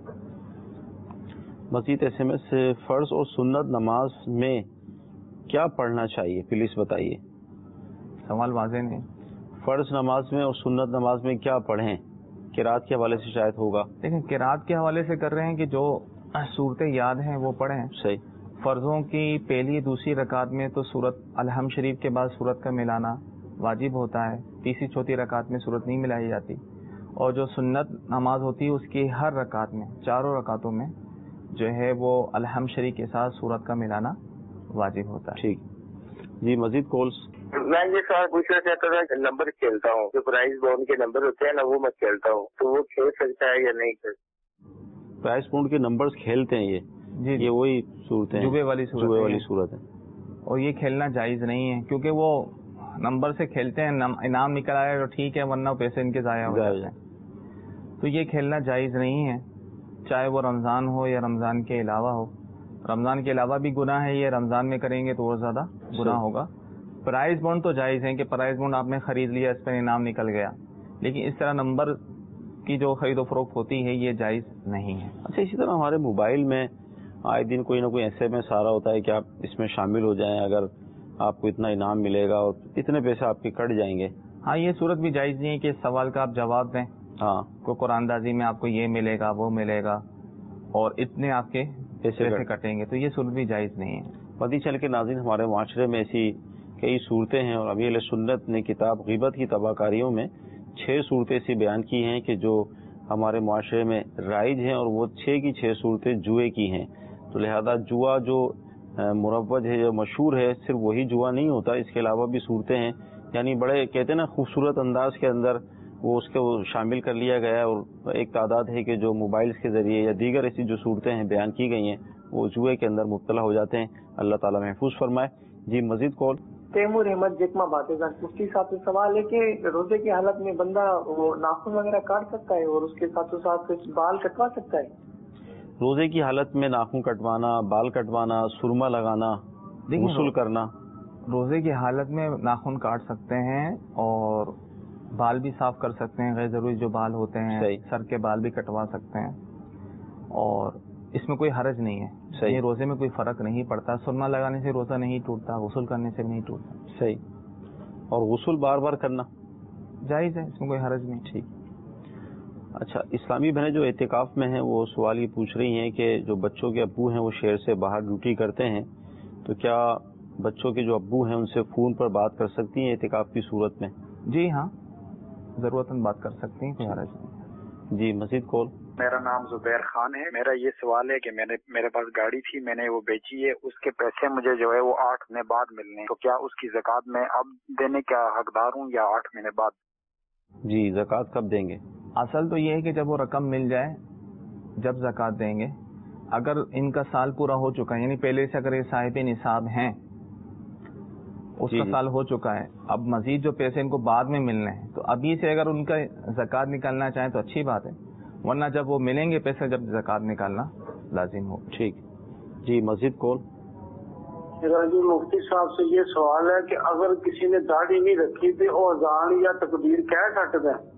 مزید ایس ایم ایس سے فرض اور سنت نماز میں کیا پڑھنا چاہیے پلیز بتائیے.
سوال واضح نہیں.
فرض نماز میں اور سنت نماز میں کیا پڑھیں؟ قرات کے حوالے سے شاید ہوگا.
لیکن قرات کے حوالے سے کر رہے ہیں کہ جو صورتیں یاد ہیں وہ پڑھیں.
صحیح.
فرضوں کی پہلی دوسری رکعت میں تو سورت الحمد شریف کے بعد سورت کا ملانا واجب ہوتا ہے, تیسری چوتھی رکعت میں سورت نہیں ملائی جاتی, اور جو سنت نماز ہوتی ہے اس کی ہر رکعت میں, چاروں رکعتوں میں جو ہے وہ الحمد شریف کے ساتھ سورت کا ملانا واجب ہوتا ہے.
ٹھیک. جی مزید کالس.
میں یہ سوال پوچھنا چاہتا تھا, نمبر کھیلتا ہوں, جو پرائز بونڈ کے نمبر ہوتے ہیں نا وہ میں کھیلتا ہوں, تو وہ کھیل سکتا ہے یا نہیں کھیل؟
پرائز بونڈ کے نمبرز کھیلتے ہیں یہ یہ وہی صورت ہے,
جوبے والی
صورت ہے,
اور یہ کھیلنا جائز نہیں ہے, کیونکہ وہ نمبر سے کھیلتے ہیں, انعام نکل آئے تو ٹھیک ہے, ورنہ پیسے ان کے ضائع ہو جاتے ہیں. تو یہ کھیلنا جائز نہیں ہے, چاہے وہ رمضان ہو یا رمضان کے علاوہ ہو. رمضان کے علاوہ بھی گناہ ہے, یہ رمضان میں کریں گے تو اور زیادہ گناہ ہوگا. پرائز بونڈ تو جائز ہے کہ پرائز بونڈ آپ نے خرید لیا, اس پر انعام نکل گیا, لیکن اس طرح نمبر کی جو خرید و فروخت ہوتی ہے یہ جائز نہیں ہے.
اچھا, اسی طرح ہمارے موبائل میں آئے دن کوئی نہ کوئی ایسے میں سارا ہوتا ہے کہ آپ اس میں شامل ہو جائیں, اگر آپ کو اتنا انعام ملے گا اور اتنے پیسے آپ کے کٹ جائیں گے.
ہاں, یہ صورت بھی جائز نہیں ہے کہ اس سوال کا آپ جواب دیں.
ہاں,
کوئی قرآن اندازی میں آپ کو یہ ملے گا وہ ملے گا اور اتنے آپ کے پیسے کٹیں گے, تو یہ صورت بھی جائز نہیں ہے.
پتہ چل کے ناظرین ہمارے معاشرے میں ایسی کئی صورتیں ہیں, اور ابھی اہل سنت نے کتاب غیبت کی تباہ کاریوں میں 6 صورتیں ایسی بیان کی ہیں کہ جو ہمارے معاشرے میں رائج ہیں, اور وہ 6 کی 6 صورتیں جوئے کی ہیں. تو لہذا جوا جو مروج ہے, جو مشہور ہے, صرف وہی جوا نہیں ہوتا, اس کے علاوہ بھی صورتیں ہیں. یعنی بڑے کہتے ہیں نا خوبصورت انداز کے اندر وہ اس کو شامل کر لیا گیا ہے، اور ایک تعداد ہے کہ جو موبائلز کے ذریعے یا دیگر ایسی جو صورتیں ہیں بیان کی گئی ہیں وہ جوئے کے اندر مبتلا ہو جاتے ہیں. اللہ تعالیٰ محفوظ فرمائے. جی مزید کال.
تیمور احمد جکما باتیں. مفتی صاحب سے سوال ہے کہ روزے کی حالت میں بندہ وہ ناخن وغیرہ کاٹ سکتا ہے اور اس کے ساتھ بال کٹوا سکتا ہے؟
روزے کی حالت میں ناخن کٹوانا، بال کٹوانا، سرما لگانا، غسل کرنا.
روزے کی حالت میں ناخن کاٹ سکتے ہیں اور بال بھی صاف کر سکتے ہیں، غیر ضروری جو بال ہوتے ہیں سر کے بال بھی کٹوا سکتے ہیں، اور اس میں کوئی حرج نہیں ہے. یہ روزے میں کوئی فرق نہیں پڑتا. سرما لگانے سے روزہ نہیں ٹوٹتا، غسل کرنے سے بھی نہیں ٹوٹتا.
صحیح. اور غسل بار بار کرنا
جائز ہے، اس میں کوئی حرج نہیں.
ٹھیک. اچھا، اسلامی بہنیں جو اعتکاف میں ہیں وہ سوال یہ پوچھ رہی ہیں کہ جو بچوں کے ابو ہیں وہ شہر سے باہر ڈیوٹی کرتے ہیں، تو کیا بچوں کے جو ابو ہیں ان سے فون پر بات کر سکتی ہیں اعتکاف کی صورت میں؟
جی ہاں، ضرورت بات کر سکتی ہیں، کوئی حرج نہیں.
جی مزید کال.
میرا نام زبیر خان ہے. میرا یہ سوال ہے کہ میرے پاس گاڑی تھی، میں نے وہ بیچی ہے، اس کے پیسے مجھے جو ہے وہ 8 مہینے بعد ملنے، تو کیا اس کی زکوٰۃ میں اب دینے کا حقدار ہوں یا 8 مہینے بعد؟
جی زکوٰۃ کب دیں گے؟
اصل تو یہ ہے کہ جب وہ رقم مل جائے جب زکوٰۃ دیں گے. اگر ان کا سال پورا ہو چکا ہے، یعنی پہلے سے اگر یہ صاحب نصاب ہیں، اس کا سال ہو چکا ہے، اب مزید جو پیسے ان کو بعد میں ملنے ہیں، تو ابھی سے اگر ان کا زکوٰۃ نکالنا چاہیں تو اچھی بات ہے، ورنہ جب وہ ملیں گے پیسے جب زکوٰۃ نکالنا لازم ہو.
ٹھیک. جی مزید کال.
جی مفتی صاحب سے یہ سوال ہے کہ اگر کسی نے داڑھی نہیں رکھی تھی اور اذان یا تکبیر کہہ سکتے ہیں؟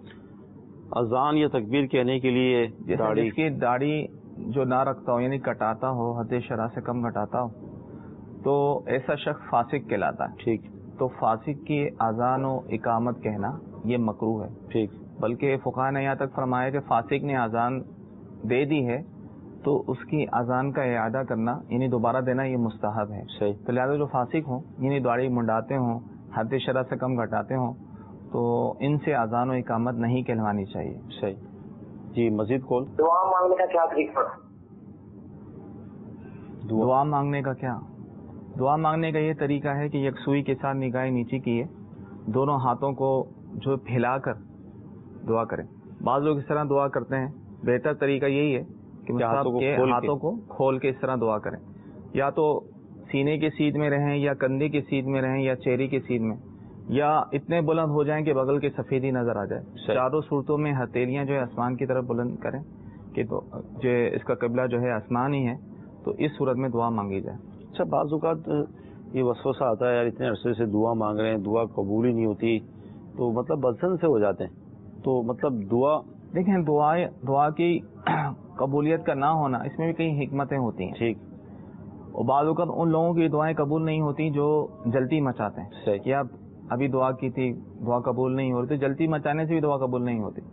اذان یا تکبیر کہنے کے لیے
جس کی داڑھی جو نہ رکھتا ہو، یعنی کٹاتا ہو، حد شرع سے کم کٹاتا ہو، تو ایسا شخص فاسق کہلاتا ہے.
ٹھیک.
تو فاسق کی اذان و اقامت کہنا یہ مکروہ ہے.
ٹھیک.
بلکہ فقہاء نے یہاں تک فرمایا کہ فاسق نے اذان دے دی ہے تو اس کی اذان کا اعادہ کرنا، یعنی دوبارہ دینا، یہ مستحب ہے.
صحیح.
تو لہٰذا جو فاسق ہوں، یعنی داڑھی منڈاتے ہوں، حد شرع سے کم گھٹاتے ہوں، تو ان سے اذان و اقامت نہیں کہلوانی چاہیے.
صحیح. جی مزید کال.
دعا مانگنے کا کیا طریقہ؟
دعا مانگنے کا کیا؟ دعا مانگنے کا یہ طریقہ ہے کہ یکسوئی کے ساتھ نگاہیں نیچی کیے، دونوں ہاتھوں کو جو پھیلا کر دعا کریں. بعض لوگ اس طرح دعا کرتے ہیں، بہتر طریقہ یہی ہے کہ ہاتھوں کو کھول کے اس طرح دعا کریں، یا تو سینے کے سیدھ میں رہیں، یا کندھے کے سیدھ میں رہیں، یا چہرے کے سیدھ میں، یا اتنے بلند ہو جائیں کہ بغل کے سفیدی نظر آ جائے. چاروں صورتوں میں ہتھیلیاں جو ہے آسمان کی طرف بلند کریں کہ جو اس کا قبلہ جو ہے آسمان ہی ہے، تو اس صورت میں دعا مانگی جائے.
اچھا، بعض اوقات یہ وسوسہ آتا ہے، یار اتنے عرصے سے دعا مانگ رہے ہیں، دعا قبول ہی نہیں ہوتی، تو مطلب وزن سے ہو جاتے ہیں، تو مطلب دعا
دیکھیں، دعا کی قبولیت کا نہ ہونا، اس میں بھی کئی حکمتیں ہوتی ہیں.
ٹھیک.
اور بعض اوقات ان لوگوں کی دعائیں قبول نہیں ہوتی جو جلدی مچاتے ہیں.
صحیح.
کہ آپ ابھی دعا کی تھی، دعا قبول نہیں ہو رہی، تو جلدی مچانے سے بھی دعا قبول نہیں ہوتی.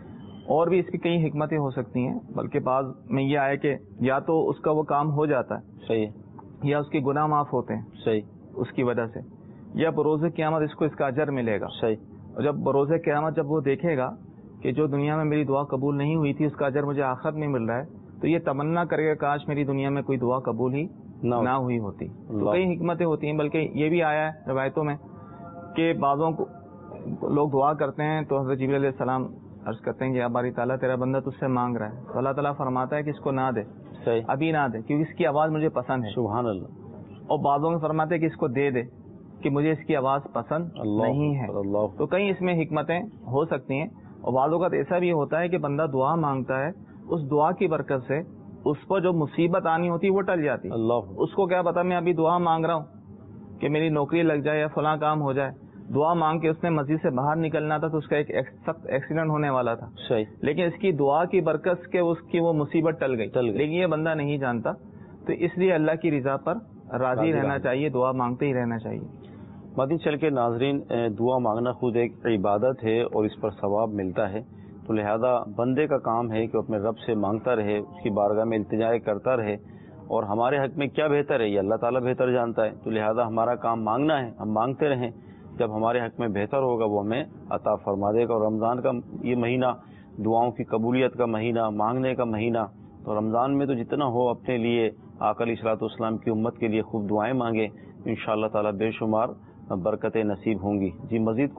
اور بھی اس کی کئی حکمتیں ہو سکتی ہیں، بلکہ بعض میں یہ آئے کہ یا تو اس کا وہ کام ہو جاتا ہے،
صحیح،
یا اس کے گناہ معاف ہوتے ہیں،
صحیح،
اس کی وجہ سے، یا بروز قیامت اس کو اس کا اجر ملے گا.
صحیح.
اور جب بروز قیامت جب وہ دیکھے گا کہ جو دنیا میں میری دعا قبول نہیں ہوئی تھی اس کا اجر مجھے آخرت میں مل رہا ہے، تو یہ تمنا کرے گا کاش میری دنیا میں کوئی دعا قبول ہی نہ ہوئی ہوتی. تو کئی حکمتیں ہوتی ہیں، بلکہ یہ بھی آیا ہے روایتوں میں کہ بعضوں کو لوگ دعا کرتے ہیں تو حضرت جبریل علیہ السلام عرض کرتے ہیں کہ یا باری تعالیٰ تیرا بندہ تجھ سے مانگ رہا ہے، تو اللہ تعالیٰ فرماتا ہے کہ اس کو نہ دے، ابھی نہ دے، کیونکہ اس کی آواز مجھے پسند ہے.
سبحان اللہ.
اور بعضوں میں فرماتے ہیں کہ اس کو دے دے کہ مجھے اس کی آواز پسند نہیں ہے. تو کئی اس میں حکمتیں ہو سکتی ہیں. اور بعض اوقات ایسا بھی ہوتا ہے کہ بندہ دعا مانگتا ہے، اس دعا کی برکت سے اس پر جو مصیبت آنی ہوتی ہے وہ ٹل جاتی. اس کو کیا پتا، میں ابھی دعا مانگ رہا ہوں کہ میری نوکری لگ جائے یا فلاں کام ہو جائے، دعا مانگ کے اس نے مسجد سے باہر نکلنا تھا تو اس کا ایک سخت ایکسیڈنٹ ہونے والا تھا.
صحیح.
لیکن اس کی دعا کی برکت کے اس کی وہ مصیبت ٹل گئی. لیکن یہ بندہ نہیں جانتا، تو اس لیے اللہ کی رضا پر راضی رہنا چاہیے، دعا مانگتے ہی رہنا چاہیے.
مدین چل کے ناظرین، دعا مانگنا خود ایک عبادت ہے اور اس پر ثواب ملتا ہے، تو لہذا بندے کا کام ہے کہ اپنے رب سے مانگتا رہے، اس کی بارگاہ میں التجا کرتا رہے، اور ہمارے حق میں کیا بہتر ہے یہ اللہ تعالیٰ بہتر جانتا ہے. تو لہذا ہمارا کام مانگنا ہے، ہم مانگتے رہیں، جب ہمارے حق میں بہتر ہوگا وہ ہمیں عطا فرما دے گا. اور رمضان کا یہ مہینہ دعاؤں کی قبولیت کا مہینہ، مانگنے کا مہینہ، تو رمضان میں تو جتنا ہو اپنے لیے، آقا علیہ الصلوۃ والسلام کی امت کے لیے خوب دعائیں مانگیں، انشاءاللہ تعالیٰ بے شمار برکتیں نصیب ہوں گی. جی مزید کال.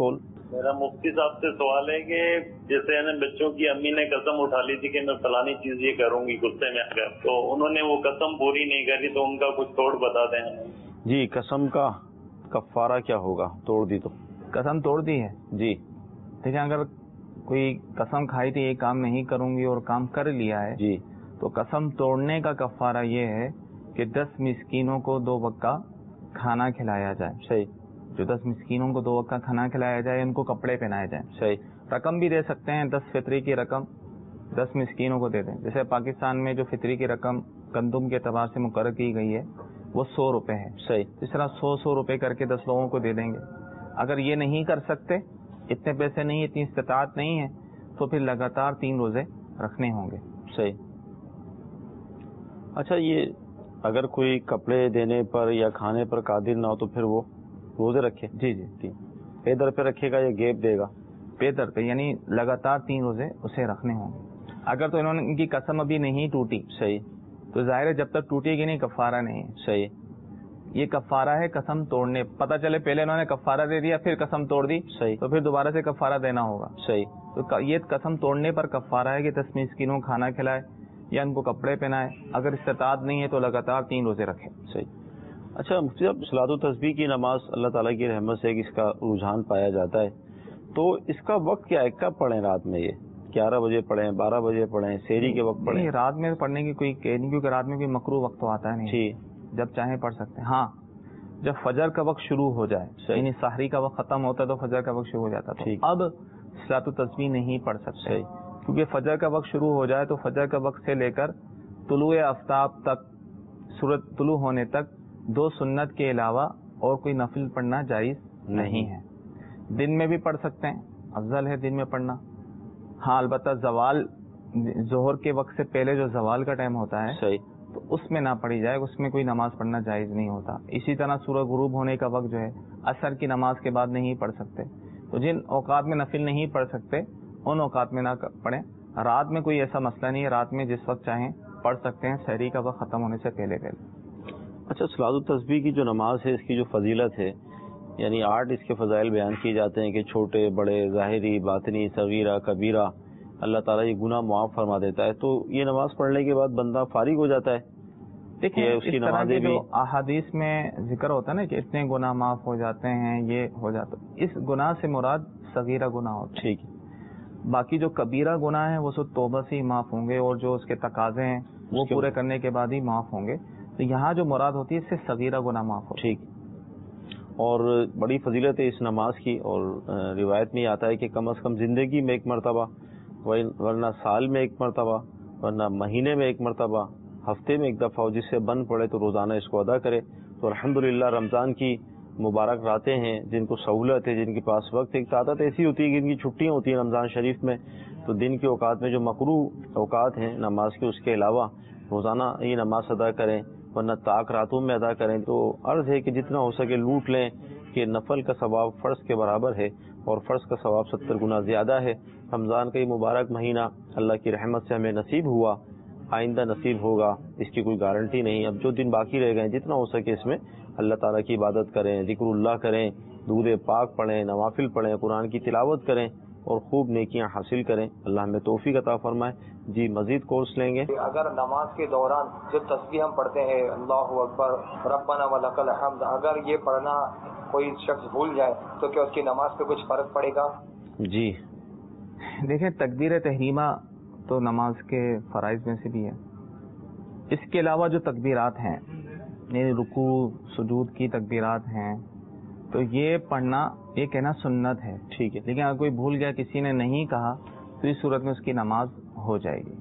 میرا مفتی صاحب سے سوال ہے کہ جیسے بچوں کی امی نے قسم اٹھا لی تھی کہ میں فلانی چیز یہ کروں گی غصے میں آ کر، تو انہوں نے وہ قسم پوری نہیں کری، تو ان کا کچھ توڑ بتا دیں.
جی قسم کا کفارہ کیا ہوگا؟ توڑ دی تو
قسم توڑ دی ہے.
جی
دیکھیں، اگر کوئی قسم کھائی تھی یہ کام نہیں کروں گی اور کام کر لیا ہے،
جی
تو قسم توڑنے کا کفارہ یہ ہے کہ 10 مسکینوں کو 2 وقت کا کھانا کھلایا جائے.
صحیح.
جو 10 مسکینوں کو 2 وقت کا کھانا کھلایا جائے، ان کو کپڑے پہنائے جائیں.
صحیح.
رقم بھی دے سکتے ہیں، 10 فطری کی رقم 10 مسکینوں کو دے دیں. جیسے پاکستان میں جو فطری کی رقم گندم کے اعتبار سے مقرر کی گئی ہے وہ 100 روپے ہے.
صحیح.
اس طرح 100 روپے کر کے 10 لوگوں کو دے دیں گے. اگر یہ نہیں کر سکتے، اتنے پیسے نہیں، اتنی استطاعت نہیں ہے، تو پھر لگاتار 3 روزے رکھنے ہوں گے.
صحیح. اچھا، یہ اگر کوئی کپڑے دینے پر یا کھانے پر قادر نہ ہو تو پھر وہ روزے رکھے؟
جی جی جی.
پیدر پہ رکھے گا یا گیپ دے گا؟
پیدر پہ، یعنی لگاتار 3 روزے اسے رکھنے ہوں گے. اگر تو انہوں نے ان کی قسم ابھی نہیں ٹوٹی،
صحیح،
تو ظاہر ہے جب تک ٹوٹے گی نہیں کفارہ نہیں ہے.
صحیح.
یہ کفارہ ہے قسم توڑنے. پتہ چلے پہلے انہوں نے کفارہ دے دیا پھر قسم توڑ دی،
صحیح،
تو پھر دوبارہ سے کفارہ دینا ہوگا.
صحیح.
تو یہ قسم توڑنے پر کفارہ ہے کہ 10 مسکینوں کو کھانا کھلائے یا ان کو کپڑے پہنائے. اگر استطاعت نہیں ہے تو لگاتار 3 روزے رکھے.
صحیح. اچھا مفتی صاحب، صلاۃ و تسبیح کی نماز اللہ تعالیٰ کی رحمت سے اس کا رجحان پایا جاتا ہے، تو اس کا وقت کیا ہے؟ کب پڑھیں رات میں؟ یہ 11 بجے پڑھیں، 12 بجے پڑھیں، سحری کے وقت پڑھیں؟
رات میں پڑھنے کی کوئی قید نہیں، کیونکہ رات میں کوئی مکروہ وقت تو آتا ہے نہیں.
جی،
جب چاہیں پڑھ سکتے ہیں. ہاں، جب فجر کا وقت شروع ہو جائے، یعنی سحری کا وقت ختم ہوتا ہے تو فجر کا وقت شروع ہو جاتا ہے، اب صلاۃ و تسبیح نہیں پڑھ سکتے، کیونکہ فجر کا وقت شروع ہو جائے تو فجر کا وقت سے لے کر طلوع آفتاب تک، سورج طلوع ہونے تک 2 سنت کے علاوہ اور کوئی نفل پڑھنا جائز نہیں ہے. دن میں بھی پڑھ سکتے ہیں، افضل ہے دن میں پڑھنا. ہاں البتہ زوال، ظہر کے وقت سے پہلے جو زوال کا ٹائم ہوتا ہے،
صحیح،
تو اس میں نہ پڑھی جائے، اس میں کوئی نماز پڑھنا جائز نہیں ہوتا. اسی طرح سورج غروب ہونے کا وقت جو ہے عصر کی نماز کے بعد نہیں پڑھ سکتے. تو جن اوقات میں نفل نہیں پڑھ سکتے ان اوقات میں نہ پڑھیں. رات میں کوئی ایسا مسئلہ نہیں ہے، رات میں جس وقت چاہیں پڑھ سکتے ہیں، سحری کا وقت ختم ہونے سے پہلے پہلے.
اچھا، صلاۃ و تسبیح کی جو نماز ہے اس کی جو فضیلت ہے، یعنی 8 اس کے فضائل بیان کیے جاتے ہیں کہ چھوٹے بڑے، ظاہری باطنی، صغیرہ کبیرہ، اللہ تعالیٰ یہ گناہ معاف فرما دیتا ہے. تو یہ نماز پڑھنے کے بعد بندہ فارغ ہو جاتا ہے.
دیکھیں، اس کی نمازیں بھی احادیث میں ذکر ہوتا ہے نا کہ اتنے گناہ معاف ہو جاتے ہیں، یہ ہو جاتا ہے. اس گناہ سے مراد صغیرہ گناہ ہوتا ہے.
ٹھیک ہے.
باقی جو کبیرہ گناہ ہیں وہ سب توبہ سے ہی معاف ہوں گے، اور جو اس کے تقاضے ہیں وہ پورے کرنے کے بعد ہی معاف ہوں گے. تو یہاں جو مراد ہوتی ہے اس سے صغیرہ گناہ معاف ہو.
ٹھیک. اور بڑی فضیلت ہے اس نماز کی، اور روایت میں آتا ہے کہ کم از کم زندگی میں 1 مرتبہ، ورنہ سال میں 1 مرتبہ، ورنہ مہینے میں 1 مرتبہ، ہفتے میں 1 دفعہ، جس سے بن پڑے تو روزانہ اس کو ادا کرے. تو الحمدللہ رمضان کی مبارک راتیں ہیں، جن کو سہولت ہے، جن کے پاس وقت، ایک عادت ایسی ہوتی ہے کہ ان کی چھٹیاں ہوتی ہیں رمضان شریف میں، تو دن کے اوقات میں جو مکروہ اوقات ہیں نماز کے، اس کے علاوہ روزانہ یہ نماز ادا کریں، ورنہ طاق راتوں میں ادا کریں. تو عرض ہے کہ جتنا ہو سکے لوٹ لیں کہ نفل کا ثواب فرض کے برابر ہے، اور فرض کا ثواب 70 گنا زیادہ ہے. رمضان کا یہ مبارک مہینہ اللہ کی رحمت سے ہمیں نصیب ہوا، آئندہ نصیب ہوگا اس کی کوئی گارنٹی نہیں. اب جو دن باقی رہ گئے جتنا ہو سکے اس میں اللہ تعالیٰ کی عبادت کریں، ذکر اللہ کریں، درود پاک پڑھیں، نوافل پڑھیں، قرآن کی تلاوت کریں، اور خوب نیکیاں حاصل کریں. اللہ ہمیں توفیق عطا فرمائے. جی مزید کورس لیں گے.
اگر نماز کے دوران جو تسبیح ہم پڑھتے ہیں اللہ اکبر ربنا ولک الحمد، اگر یہ پڑھنا کوئی شخص بھول جائے تو کیا اس کی نماز پہ کچھ فرق پڑے گا؟
جی
دیکھیں، تکبیر تحریمہ تو نماز کے فرائض میں سے بھی ہے. اس کے علاوہ جو تکبیرات ہیں، یعنی رکوع سجود کی تکبیرات ہیں، تو یہ پڑھنا، یہ کہنا سنت ہے.
ٹھیک ہے.
لیکن اگر کوئی بھول گیا، کسی نے نہیں کہا، تو اس صورت میں اس کی نماز ہو جائے گی.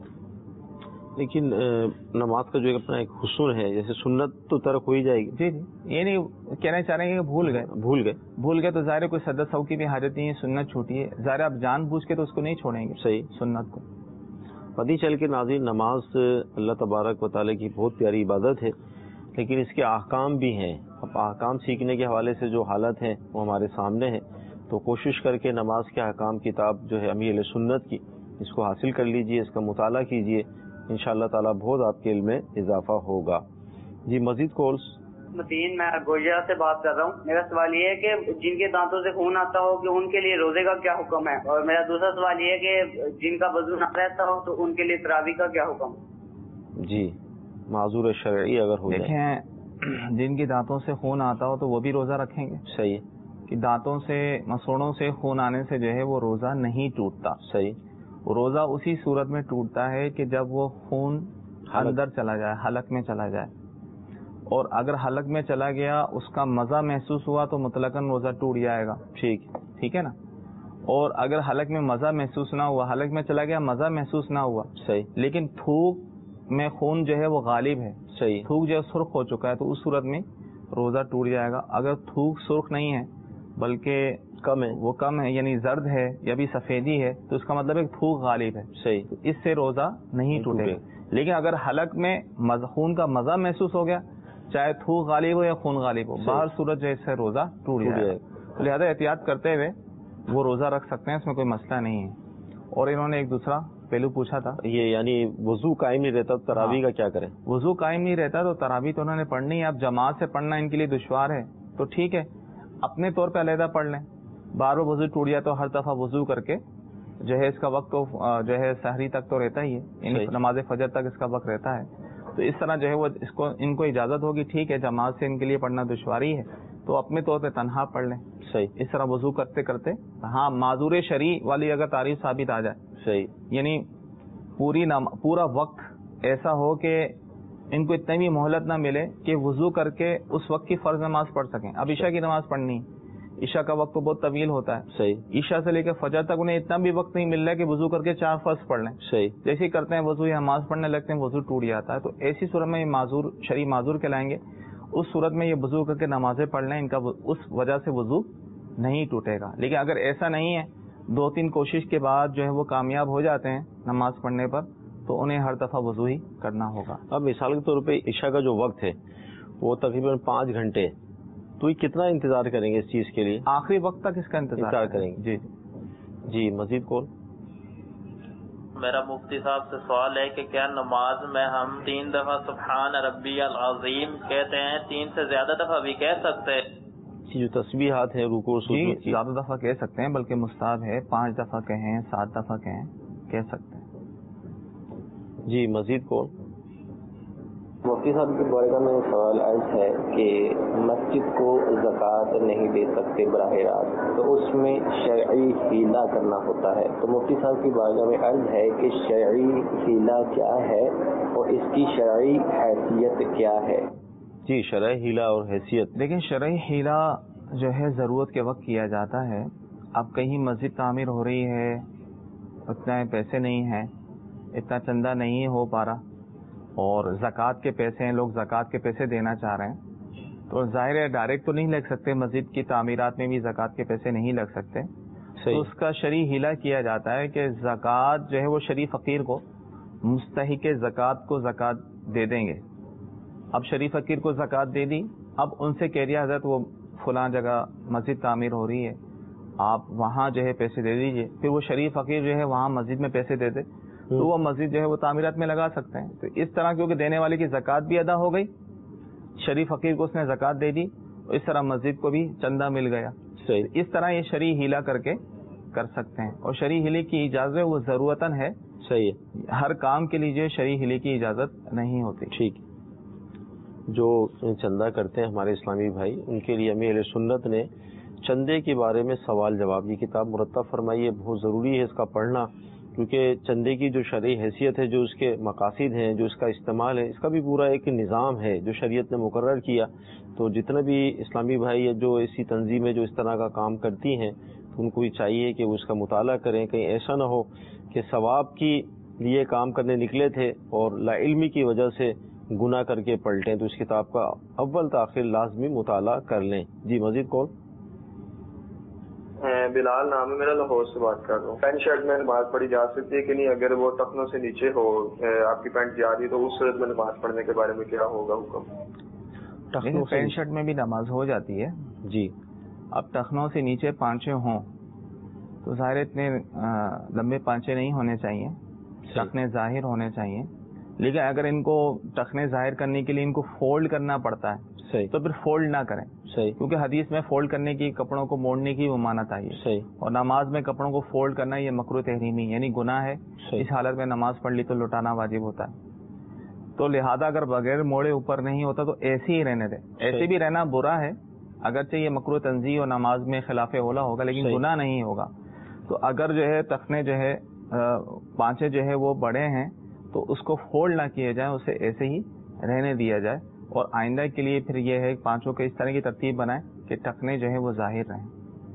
لیکن نماز کا جو اپنا ایک حسن ہے، جیسے سنت تو ترک ہو ہی جائے گی.
جی جی، یہ نہیں کہنا چاہ رہے ہیں کہ بھول گئے تو ظاہر کوئی سجدہ سہو کی بھی حاجت نہیں ہے، سنت چھوٹی ہے. ظاہر آپ جان بوجھ کے تو اس کو نہیں چھوڑیں گے.
صحیح.
سنت کو
پتہ چل کے ناظرین، نماز اللہ تبارک و تعالیٰ کی بہت پیاری عبادت ہے، لیکن اس کے احکام بھی ہیں. اب احکام سیکھنے کے حوالے سے جو حالت ہیں وہ ہمارے سامنے ہے، تو کوشش کر کے نماز کے احکام کتاب جو ہے امیر سنت کی، اس کو حاصل کر لیجئے، اس کا مطالعہ کیجئے، انشاءاللہ تعالیٰ بہت آپ کے علم میں اضافہ ہوگا. جی مزید کالز.
متین، میں گوجرا سے بات کر رہا ہوں. میرا سوال یہ ہے کہ جن کے دانتوں سے خون آتا ہو کہ ان کے لیے روزے کا کیا حکم ہے، اور میرا دوسرا سوال یہ ہے کہ جن کا وضو نہ رہتا ہو تو ان کے لیے تراویح کا کیا حکم؟
جی معذور شرعی اگر ہو جائے.
دیکھیں، جن کے دانتوں سے خون آتا ہو تو وہ بھی روزہ رکھیں گے.
صحیح.
کہ دانتوں سے مسوڑوں سے خون آنے سے جو ہے وہ روزہ نہیں ٹوٹتا.
صحیح.
روزہ اسی صورت میں ٹوٹتا ہے کہ جب وہ خون اندر چلا جائے، حلق میں چلا جائے، اور اگر حلق میں چلا گیا اس کا مزہ محسوس ہوا تو مطلقاً روزہ ٹوٹ جائے گا. ٹھیک ہے نا. اور اگر حلق میں مزہ محسوس نہ ہوا، حلق میں چلا گیا مزہ محسوس نہ ہوا،
صحیح،
لیکن تھوک میں خون جو ہے وہ غالب ہے،
صحیح،
تھوک جو سرخ ہو چکا ہے، تو اس صورت میں روزہ ٹوٹ جائے گا. اگر تھوک سرخ نہیں ہے بلکہ
کم ہے،
وہ کم ہے یعنی زرد ہے یا بھی سفیدی ہے، تو اس کا مطلب ایک تھوک غالب ہے.
صحیح.
تو اس سے روزہ نہیں ٹوٹے گا. لیکن اگر حلق میں خون کا مزہ محسوس ہو گیا، چاہے تھوک غالب ہو یا خون غالب ہو، باہر صورت جو اس سے روزہ ٹوٹ جائے گا. لہذا احتیاط کرتے ہوئے وہ روزہ رکھ سکتے ہیں، اس میں کوئی مسئلہ نہیں ہے. اور انہوں نے ایک دوسرا پہلو پوچھا تھا،
یہ یعنی وضو قائم نہیں رہتا تو تراویح کا کیا کریں؟
وضو قائم نہیں رہتا تو تراویح تو انہوں نے پڑھنی ہے. اب جماعت سے پڑھنا ان کے لیے دشوار ہے تو ٹھیک ہے، اپنے طور پہ علیحدہ پڑھ لیں. بار بار وضو ٹوٹ جائے تو ہر دفعہ وضو کر کے جو ہے اس کا وقت تو جو ہے سحری تک تو رہتا ہی ہے، نماز فجر تک اس کا وقت رہتا ہے. تو اس طرح جو ہے وہ ان کو اجازت ہوگی، ٹھیک ہے جماعت سے ان کے لیے پڑھنا دشواری ہے تو اپنے طور پہ تنہا پڑھ لیں.
صحیح.
اس طرح وضو کرتے کرتے. ہاں، معذور شرعی والی اگر تعریف ثابت آ جائے،
صحیح،
یعنی پورا وقت ایسا ہو کہ ان کو اتنی بھی مہلت نہ ملے کہ وضو کر کے اس وقت کی فرض نماز پڑھ سکیں. اب عشاء کی نماز پڑھنی، عشاء کا وقت تو بہت طویل ہوتا ہے.
صحیح.
عشاء سے لے کے فجر تک انہیں اتنا بھی وقت نہیں مل رہا ہے کہ وضو کر کے 4 فرض پڑھ لیں.
صحیح.
جیسے کرتے ہیں وضو یا نماز پڑھنے لگتے ہیں وضو ٹوٹ جاتا ہے. تو ایسی صورت میں یہ شرعی معذور کہلائیں گے. اس صورت میں یہ وضو کر کے نمازیں پڑھ لیں، ان کا اس وجہ سے وضو نہیں ٹوٹے گا. لیکن اگر ایسا نہیں ہے، 2-3 کوشش کے بعد جو ہے وہ کامیاب ہو جاتے ہیں نماز پڑھنے پر، تو انہیں ہر دفعہ وضو ہی کرنا ہوگا.
اب مثال کے طور پہ عشاء کا جو وقت ہے وہ تقریباً 5 گھنٹے، تو یہ کتنا انتظار کریں گے اس چیز کے لیے؟
آخری وقت تک اس کا انتظار
کریں گے. جی مزید کون؟
میرا مفتی صاحب سے سوال ہے کہ کیا نماز میں ہم 3 دفعہ سبحان ربی العظیم کہتے ہیں، 3 سے زیادہ دفعہ بھی کہہ سکتے ہیں؟
جو تسبیحات ہیں رکوع سجود کی،
زیادہ دفعہ کہہ سکتے ہیں، بلکہ مستحب ہے 5 دفعہ کہیں، 7 دفعہ کہیں، کہہ سکتے ہیں.
جی مزید کون؟
مفتی صاحب کی بارگاہ میں سوال عرض ہے کہ مسجد کو زکوٰۃ نہیں دے سکتے براہ راست، تو اس میں شرعی حیلہ کرنا ہوتا ہے. تو مفتی صاحب کی بارگاہ میں عرض ہے کہ شرعی حیلہ کیا ہے اور اس کی شرعی حیثیت کیا ہے؟
جی شرعی حیلہ اور حیثیت.
لیکن شرعی حیلہ جو ہے ضرورت کے وقت کیا جاتا ہے. اب کہیں مسجد تعمیر ہو رہی ہے، اتنا پیسے نہیں ہیں، اتنا چندہ نہیں ہو پا رہا، اور زکوٰۃ کے پیسے ہیں، لوگ زکوٰۃ کے پیسے دینا چاہ رہے ہیں، تو ظاہر ہے ڈائریکٹ تو نہیں لگ سکتے، مسجد کی تعمیرات میں بھی زکوٰۃ کے پیسے نہیں لگ سکتے. تو اس کا شرعی حیلہ کیا جاتا ہے کہ زکوٰۃ جو ہے وہ شریف فقیر کو، مستحق زکوٰۃ کو زکوٰۃ دے دیں گے. اب شریف فقیر کو زکوٰۃ دے دی، اب ان سے کہہ دیا حضرت وہ فلاں جگہ مسجد تعمیر ہو رہی ہے، آپ وہاں جو ہے پیسے دے دیجئے. پھر وہ شریف فقیر جو ہے وہاں مسجد میں پیسے دے دے تو وہ مسجد جو ہے وہ تعمیرات میں لگا سکتے ہیں. تو اس طرح کیونکہ دینے والے کی زکوٰۃ بھی ادا ہو گئی، شریف فقیر کو اس نے زکوٰۃ دے دی، اس طرح مسجد کو بھی چندہ مل گیا. اس طرح یہ شرعی حیلہ کر کے کر سکتے ہیں. اور شرعی حیلے کی اجازت وہ ضرورتاً ہے،
صحیح،
ہر کام کے لیے شرعی حیلے کی اجازت نہیں ہوتی.
ٹھیک. جو چندہ کرتے ہیں ہمارے اسلامی بھائی، ان کے لیے امیر سنت نے چندے کے بارے میں سوال جواب کی کتاب مرتب فرمائی ہے. بہت ضروری ہے اس کا پڑھنا، کیونکہ چندے کی جو شرعی حیثیت ہے، جو اس کے مقاصد ہیں، جو اس کا استعمال ہے، اس کا بھی پورا ایک نظام ہے جو شریعت نے مقرر کیا. تو جتنے بھی اسلامی بھائی جو اسی تنظیمیں جو اس طرح کا کام کرتی ہیں، تو ان کو بھی چاہیے کہ وہ اس کا مطالعہ کریں. کہیں ایسا نہ ہو کہ ثواب کی لیے کام کرنے نکلے تھے اور لا علمی کی وجہ سے گناہ کر کے پلٹیں. تو اس کتاب کا اول تاخیر لازمی مطالعہ کر لیں. جی مزید کون؟
بلال نام ہے میرا، لاہور سے بات کر رہا ہوں. پینٹ شرٹ میں نماز پڑھی جا سکتی ہے کہ نہیں؟ اگر وہ ٹخنوں سے نیچے ہو، آپ کی پینٹ جا رہی، تو اس صورت میں نماز پڑھنے کے بارے میں کیا ہوگا حکم؟
پینٹ شرٹ میں بھی نماز ہو جاتی ہے.
جی.
اب ٹخنوں سے نیچے پانچے ہوں تو ظاہر اتنے لمبے پانچے نہیں ہونے چاہیے، ٹخنے ظاہر ہونے چاہیے. لیکن اگر ان کو ٹخنے ظاہر کرنے کے لیے ان کو فولڈ کرنا پڑتا ہے،
صحیح.
تو پھر فولڈ نہ کریں.
صحیح.
کیونکہ حدیث میں فولڈ کرنے کی، کپڑوں کو موڑنے کی ممانعت آئی ہے.
صحیح.
اور نماز میں کپڑوں کو فولڈ کرنا یہ مکروہ تحریمی یعنی گناہ ہے. اس حالت میں نماز پڑھ لی تو لوٹانا واجب ہوتا ہے. تو لہذا اگر بغیر موڑے اوپر نہیں ہوتا تو ایسے ہی رہنے دیں. ایسے بھی رہنا برا ہے، اگرچہ یہ مکروہ تنزیہ اور نماز میں خلاف اولا ہوگا لیکن گناہ نہیں ہوگا. تو اگر جو ہے تخنے جو ہے پانچے جو ہے وہ بڑے ہیں تو اس کو فولڈ نہ کیے جائیں، اسے ایسے ہی رہنے دیا جائے. اور آئندہ کے لیے پھر یہ ہے پانچوں کے اس طرح کی ترتیب بنائیں کہ ٹخنے جو ہے وہ ظاہر رہیں.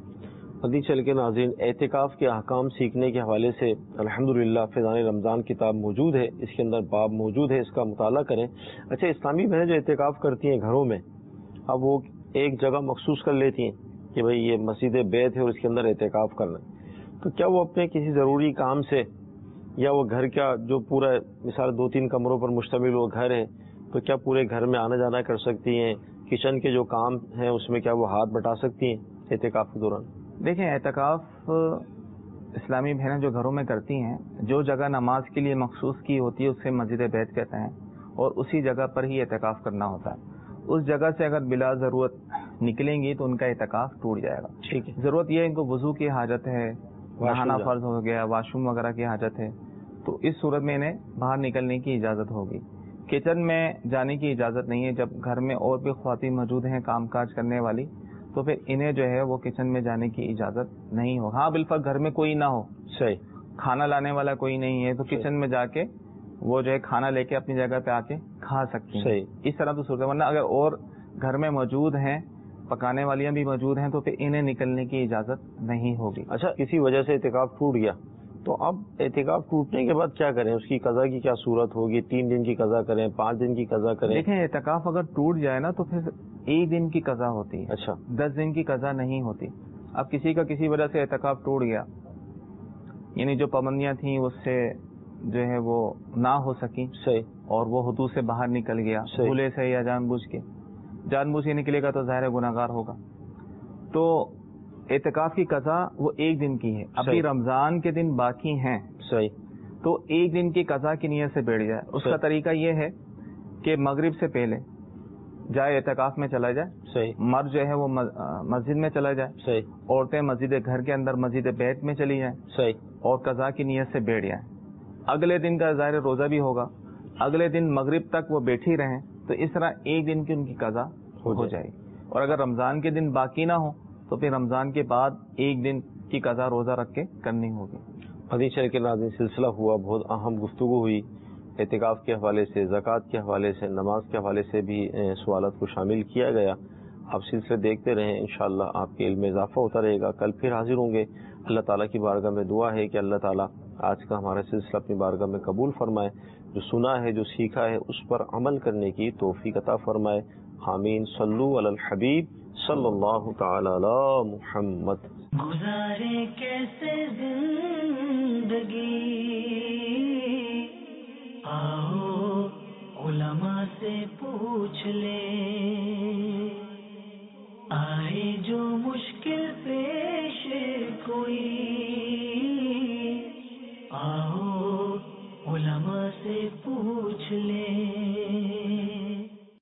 حدیث چل کے ناظرین، اعتکاف کے احکام سیکھنے کے حوالے سے الحمدللہ فیضان رمضان کتاب موجود ہے، اس کے اندر باب موجود ہے، اس کا مطالعہ کریں. اچھا، اسلامی بہنیں جو اعتکاف کرتی ہیں گھروں میں، اب وہ ایک جگہ مخصوص کر لیتی ہیں کہ بھئی یہ مسجد بیت ہے اور اس کے اندر اعتکاف کرنا ہے، تو کیا وہ اپنے کسی ضروری کام سے یا وہ گھر کا جو پورا مثال 2-3 کمروں پر مشتمل وہ گھر ہے تو کیا پورے گھر میں آنا جانا کر سکتی ہیں؟ کچن کے جو کام ہیں اس میں کیا وہ ہاتھ بٹا سکتی ہیں اعتکاف کے دوران؟
دیکھیں، اعتکاف اسلامی بہنیں جو گھروں میں کرتی ہیں، جو جگہ نماز کے لیے مخصوص کی ہوتی ہے اسے مسجد بیت کہتے ہیں اور اسی جگہ پر ہی اعتکاف کرنا ہوتا ہے. اس جگہ سے اگر بلا ضرورت نکلیں گی تو ان کا اعتکاف ٹوٹ جائے گا.
ٹھیک ہے.
ضرورت یہ ہے ان کو وضو کی حاجت ہے، نہانا فرض ہو گیا، واش روم وغیرہ کی حاجت ہے، تو اس صورت میں انہیں باہر نکلنے کی اجازت ہوگی. کچن میں جانے کی اجازت نہیں ہے. جب گھر میں اور بھی خواتین موجود ہیں کام کاج کرنے والی تو پھر انہیں جو ہے وہ کچن میں جانے کی اجازت نہیں ہو. ہاں بالفرض گھر میں کوئی نہ ہو،
صحیح،
کھانا لانے والا کوئی نہیں ہے تو کچن میں جا کے وہ جو ہے کھانا لے کے اپنی جگہ پہ آ کے کھا سکتی ہیں.
صحیح.
اس طرح تو صورت ہے. ورنہ اگر اور گھر میں موجود ہیں، پکانے والیاں بھی موجود ہیں تو پھر انہیں نکلنے کی اجازت نہیں ہوگی.
اچھا، کسی وجہ سے اعتکاف ٹوٹ گیا تو اب اعتکاف ٹوٹنے کے بعد کیا کریں؟ اس کی قضا کی کیا صورت ہوگی؟ 3 دن کی قضا کریں، 5 دن کی قضا کریں؟
دیکھیں، اعتکاف اگر ٹوٹ جائے نا تو پھر 1 دن کی قضا ہوتی ہے.
اچھا،
10 دن کی قضا نہیں ہوتی. اب کسی کا کسی وجہ سے اعتکاف ٹوٹ گیا، یعنی جو پابندیاں تھیں اس سے جو ہے وہ نہ ہو سکی،
صحیح،
اور وہ حدود سے باہر نکل گیا بھولے سے یا جان بوجھ کے نکلے گا تو ظاہر گناہ گار ہوگا. تو اعتکاف کی قضا وہ 1 دن کی ہے. ابھی رمضان کے دن باقی ہیں،
صحیح،
تو 1 دن کی قضا کی نیت سے بیٹھ جائے. اس کا طریقہ یہ ہے کہ مغرب سے پہلے جائے اعتکاف میں چلا جائے.
صحیح.
مرد جو ہے وہ مسجد میں چلا جائے.
صحیح.
عورتیں مسجد گھر کے اندر مسجد بیت میں چلی جائیں.
صحیح.
اور قضا کی نیت سے بیٹھ جائیں. اگلے دن کا ظاہر روزہ بھی ہوگا، اگلے دن مغرب تک وہ بیٹھی رہیں، تو اس طرح 1 دن کی ان کی قضا ہو جائے گی. اور اگر رمضان کے دن باقی نہ ہو تو پھر رمضان کے بعد 1 دن کی قضا روزہ رکھ کے کرنی ہوگی.
حدیث شریف کے ناظرین سلسلہ ہوا، بہت اہم گفتگو ہوئی. اعتکاف کے حوالے سے، زکوٰۃ کے حوالے سے، نماز کے حوالے سے بھی سوالات کو شامل کیا گیا. آپ سلسلے دیکھتے رہیں، انشاءاللہ آپ کے علم میں اضافہ ہوتا رہے گا. کل پھر حاضر ہوں گے. اللہ تعالیٰ کی بارگاہ میں دعا ہے کہ اللہ تعالیٰ آج کا ہمارا سلسلہ اپنی بارگاہ میں قبول فرمائے. جو سنا ہے، جو سیکھا ہے، اس پر عمل کرنے کی توفیق عطا فرمائے. آمین. صلو علی الحبیب صلی اللہ تعالی علی محمد.
گزارے کیسے زندگی، آؤ علماء سے پوچھ لیں.